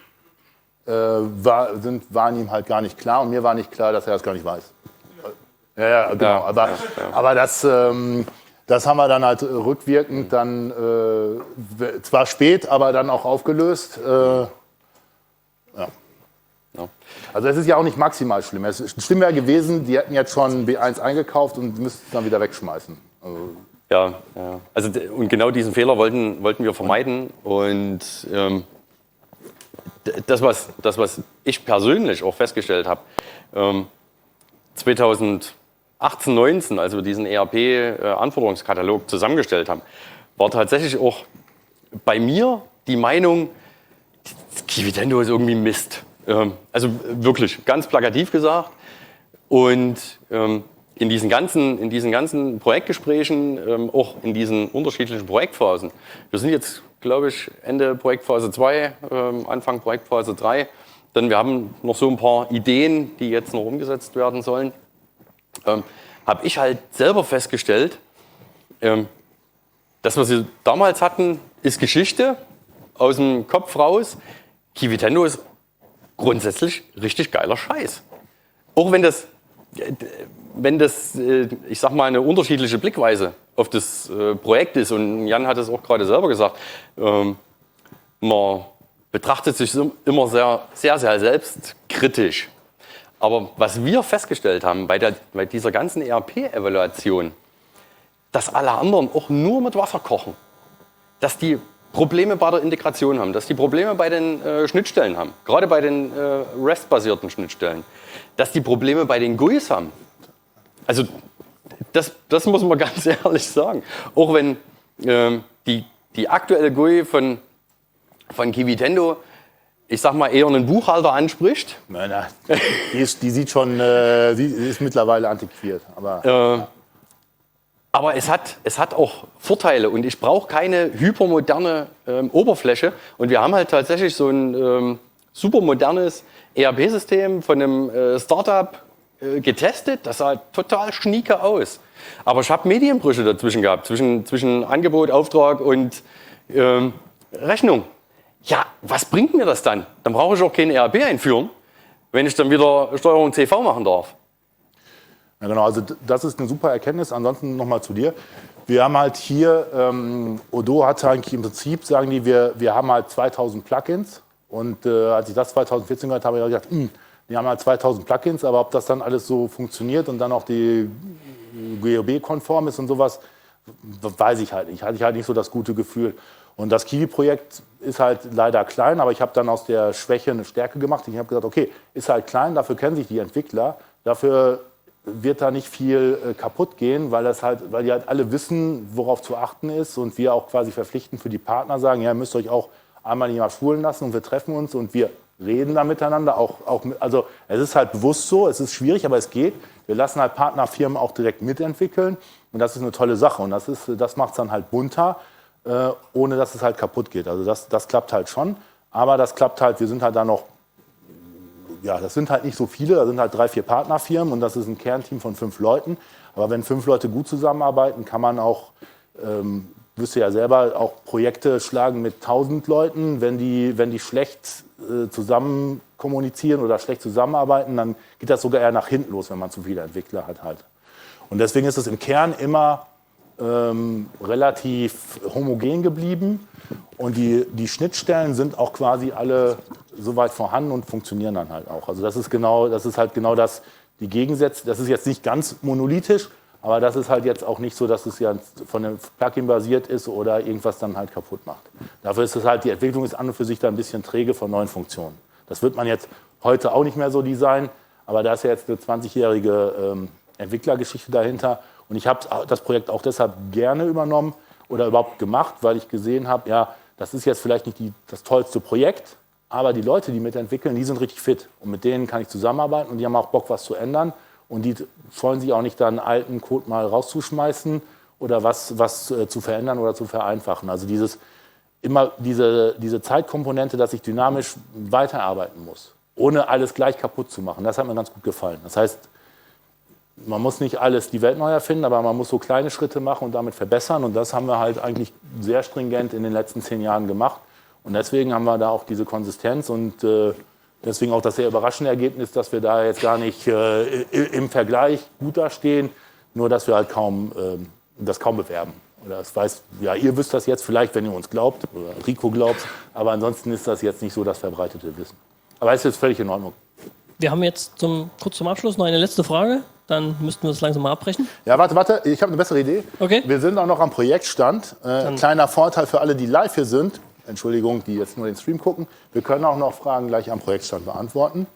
waren ihm halt gar nicht klar und mir war nicht klar, dass er das gar nicht weiß. Ja, genau. Aber das haben wir dann halt rückwirkend dann zwar spät, aber dann auch aufgelöst. Also es ist ja auch nicht maximal schlimm. Schlimm wäre gewesen, die hätten jetzt schon B1 eingekauft und müssten es dann wieder wegschmeißen. Also und genau diesen Fehler wollten wir vermeiden. Und das, was ich persönlich auch festgestellt habe, 2018, 19, als wir diesen ERP-Anforderungskatalog zusammengestellt haben, war tatsächlich auch bei mir die Meinung, Kivitendo ist irgendwie Mist. Also wirklich, ganz plakativ gesagt. Und in diesen ganzen Projektgesprächen, auch in diesen unterschiedlichen Projektphasen, wir sind jetzt, glaube ich, Ende Projektphase 2, Anfang Projektphase 3, denn wir haben noch so ein paar Ideen, die jetzt noch umgesetzt werden sollen, habe ich halt selber festgestellt, das, was wir damals hatten, ist Geschichte, aus dem Kopf raus. Kivitendo ist grundsätzlich richtig geiler Scheiß. Auch wenn das, ich sag mal, eine unterschiedliche Blickweise auf das Projekt ist, und Jan hat es auch gerade selber gesagt, man betrachtet sich immer sehr, sehr, sehr selbstkritisch. Aber was wir festgestellt haben bei dieser ganzen ERP-Evaluation, dass alle anderen auch nur mit Wasser kochen, dass die Probleme bei der Integration haben, dass die Probleme bei den Schnittstellen haben, gerade bei den REST-basierten Schnittstellen, dass die Probleme bei den GUIs haben. Also das muss man ganz ehrlich sagen. Auch wenn die aktuelle GUI von Kivitendo, ich sag mal, eher einen Buchhalter anspricht. Nein, die sieht schon, die ist mittlerweile antiquiert. Aber Aber es hat auch Vorteile und ich brauche keine hypermoderne Oberfläche. Und wir haben halt tatsächlich so ein super modernes ERP-System von einem Startup getestet. Das sah total schnieke aus. Aber ich habe Medienbrüche dazwischen gehabt, zwischen Angebot, Auftrag und Rechnung. Ja, was bringt mir das dann? Dann brauche ich auch kein ERP einführen, wenn ich dann wieder Steuerung CV machen darf. Ja, genau, also das ist eine super Erkenntnis. Ansonsten nochmal zu dir. Wir haben halt hier, Odoo hat eigentlich im Prinzip, sagen die, wir haben halt 2000 Plugins. Und als ich das 2014 gehört habe, habe ich gedacht, die haben halt 2000 Plugins, aber ob das dann alles so funktioniert und dann auch die GOB-konform ist und sowas, weiß ich halt nicht. Hatte ich halt nicht so das gute Gefühl. Und das Kiwi-Projekt ist halt leider klein, aber ich habe dann aus der Schwäche eine Stärke gemacht. Ich habe gesagt, okay, ist halt klein, dafür kennen sich die Entwickler, dafür wird da nicht viel kaputt gehen, weil die halt alle wissen, worauf zu achten ist und wir auch quasi verpflichtend für die Partner sagen, ja, ihr müsst euch auch einmal nicht mal schulen lassen und wir treffen uns und wir reden da miteinander. Also es ist halt bewusst so, es ist schwierig, aber es geht. Wir lassen halt Partnerfirmen auch direkt mitentwickeln und das ist eine tolle Sache und das macht es dann halt bunter, ohne dass es halt kaputt geht. Also das klappt halt schon, aber das klappt halt, wir sind halt da noch, ja, das sind halt nicht so viele, da sind halt 3, 4 Partnerfirmen und das ist ein Kernteam von 5 Leuten. Aber wenn 5 Leute gut zusammenarbeiten, kann man auch, wisst ihr ja selber, auch Projekte schlagen mit 1000 Leuten. Wenn die schlecht zusammen kommunizieren oder schlecht zusammenarbeiten, dann geht das sogar eher nach hinten los, wenn man zu viele Entwickler hat halt. Und deswegen ist es im Kern immer relativ homogen geblieben und die Schnittstellen sind auch quasi alle soweit vorhanden und funktionieren dann halt auch. Also das ist halt genau das, die Gegensätze. Das ist jetzt nicht ganz monolithisch, aber das ist halt jetzt auch nicht so, dass es ja von einem Plugin basiert ist oder irgendwas dann halt kaputt macht. Dafür ist es halt, die Entwicklung ist an und für sich da ein bisschen träge von neuen Funktionen. Das wird man jetzt heute auch nicht mehr so designen, aber da ist ja jetzt eine 20-jährige Entwicklergeschichte dahinter. Und ich habe das Projekt auch deshalb gerne übernommen oder überhaupt gemacht, weil ich gesehen habe, ja, das ist jetzt vielleicht nicht das tollste Projekt, aber die Leute, die mitentwickeln, die sind richtig fit. Und mit denen kann ich zusammenarbeiten und die haben auch Bock, was zu ändern. Und die scheuen sich auch nicht, dann alten Code mal rauszuschmeißen oder was zu verändern oder zu vereinfachen. Also diese Zeitkomponente, dass ich dynamisch weiterarbeiten muss, ohne alles gleich kaputt zu machen, das hat mir ganz gut gefallen. Das heißt, man muss nicht alles die Welt neu erfinden, aber man muss so kleine Schritte machen und damit verbessern. Und das haben wir halt eigentlich sehr stringent in den letzten 10 Jahren gemacht. Und deswegen haben wir da auch diese Konsistenz und deswegen auch das sehr überraschende Ergebnis, dass wir da jetzt gar nicht im Vergleich gut dastehen, nur dass wir halt kaum bewerben. Oder ihr wisst das jetzt vielleicht, wenn ihr uns glaubt, oder Rico glaubt, aber ansonsten ist das jetzt nicht so das verbreitete Wissen. Aber es ist jetzt völlig in Ordnung. Wir haben jetzt kurz zum Abschluss noch eine letzte Frage. Dann müssten wir das langsam mal abbrechen. Ja, warte, ich habe eine bessere Idee. Okay. Wir sind auch noch am Projektstand. Kleiner Vorteil für alle, die live hier sind. Entschuldigung, die jetzt nur den Stream gucken. Wir können auch noch Fragen gleich am Projektstand beantworten.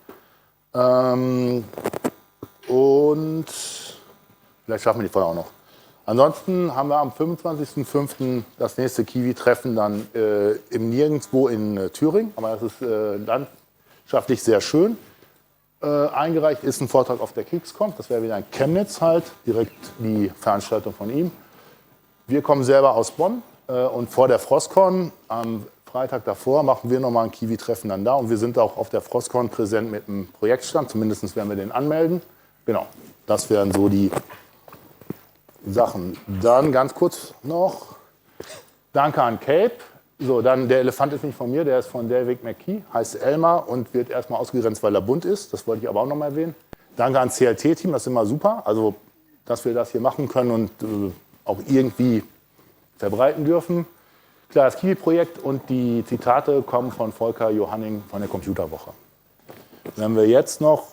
Und vielleicht schaffen wir die vorher auch noch. Ansonsten haben wir am 25.05. das nächste Kiwi-Treffen dann im Nirgendwo in Thüringen. Aber das ist landschaftlich sehr schön. Eingereicht ist ein Vortrag auf der KicksConf. Das wäre wieder in Chemnitz halt, direkt die Veranstaltung von ihm. Wir kommen selber aus Bonn und vor der Frostcon am Freitag davor machen wir nochmal ein Kiwi-Treffen dann da. Und wir sind auch auf der Frostcon präsent mit einem Projektstand. Zumindest werden wir den anmelden. Genau, das wären so die Sachen. Dann ganz kurz noch, danke an Cape. So, dann der Elefant ist nicht von mir, der ist von David McKee, heißt Elmar und wird erstmal ausgegrenzt, weil er bunt ist. Das wollte ich aber auch noch mal erwähnen. Danke ans CLT-Team, das ist immer super. Also, dass wir das hier machen können und auch irgendwie verbreiten dürfen. Klar, das Kiwi-Projekt und die Zitate kommen von Volker Johanning von der Computerwoche. Wenn wir jetzt noch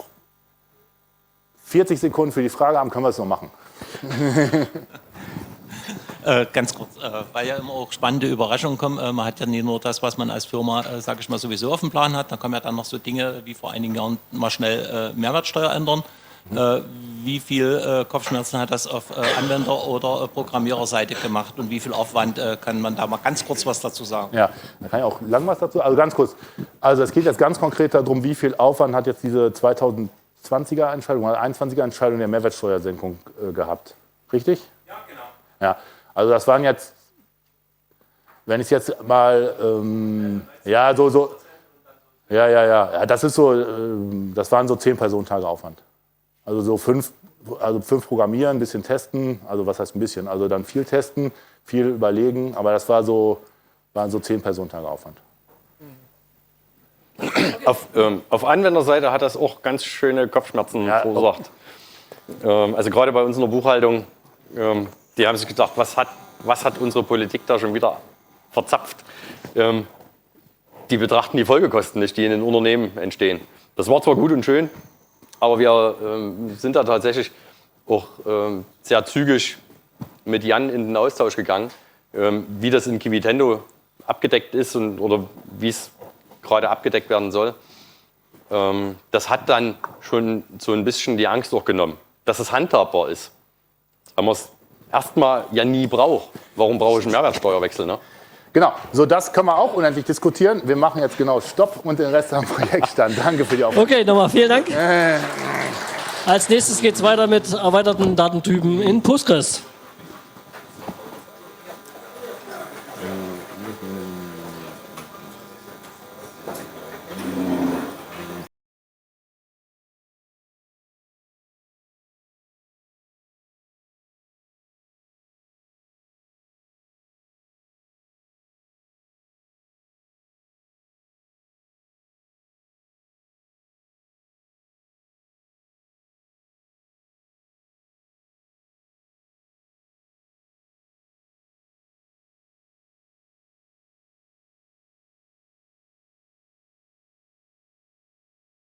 40 Sekunden für die Frage haben, können wir es noch machen. Ganz kurz, weil ja immer auch spannende Überraschungen kommen. Man hat ja nicht nur das, was man als Firma, sage ich mal, sowieso auf dem Plan hat. Da kommen ja dann noch so Dinge wie vor einigen Jahren mal schnell Mehrwertsteuer ändern. Wie viel Kopfschmerzen hat das auf Anwender- oder Programmiererseite gemacht und wie viel Aufwand kann man da mal ganz kurz was dazu sagen? Ja, da kann ich auch lang was dazu. Also ganz kurz. Also es geht jetzt ganz konkret darum, wie viel Aufwand hat jetzt diese 2020er Entscheidung oder 21er Entscheidung der Mehrwertsteuersenkung gehabt. Richtig? Ja, genau. Ja, also das waren jetzt, wenn ich jetzt mal, ja, das ist so, das waren so 10 Personentage Aufwand. Also so 5 programmieren, ein bisschen testen, also was heißt ein bisschen, also dann viel testen, viel überlegen, aber das waren so 10 Personentage Aufwand. Auf Anwenderseite hat das auch ganz schöne Kopfschmerzen verursacht. Also gerade bei uns in der Buchhaltung, die haben sich gedacht, was hat unsere Politik da schon wieder verzapft? Die betrachten die Folgekosten nicht, die in den Unternehmen entstehen. Das war zwar gut und schön, aber wir sind da tatsächlich auch sehr zügig mit Jan in den Austausch gegangen, wie das in Kivitendo abgedeckt ist oder wie es gerade abgedeckt werden soll. Das hat dann schon so ein bisschen die Angst auch genommen, dass es handhabbar ist. Wenn man es erstmal ja nie braucht. Warum brauche ich einen Mehrwertsteuerwechsel? Ne? Genau, so das können wir auch unendlich diskutieren. Wir machen jetzt genau Stopp und den Rest am Projektstand. Danke für die Aufmerksamkeit. Okay, nochmal vielen Dank. Als nächstes geht es weiter mit erweiterten Datentypen in Postgres.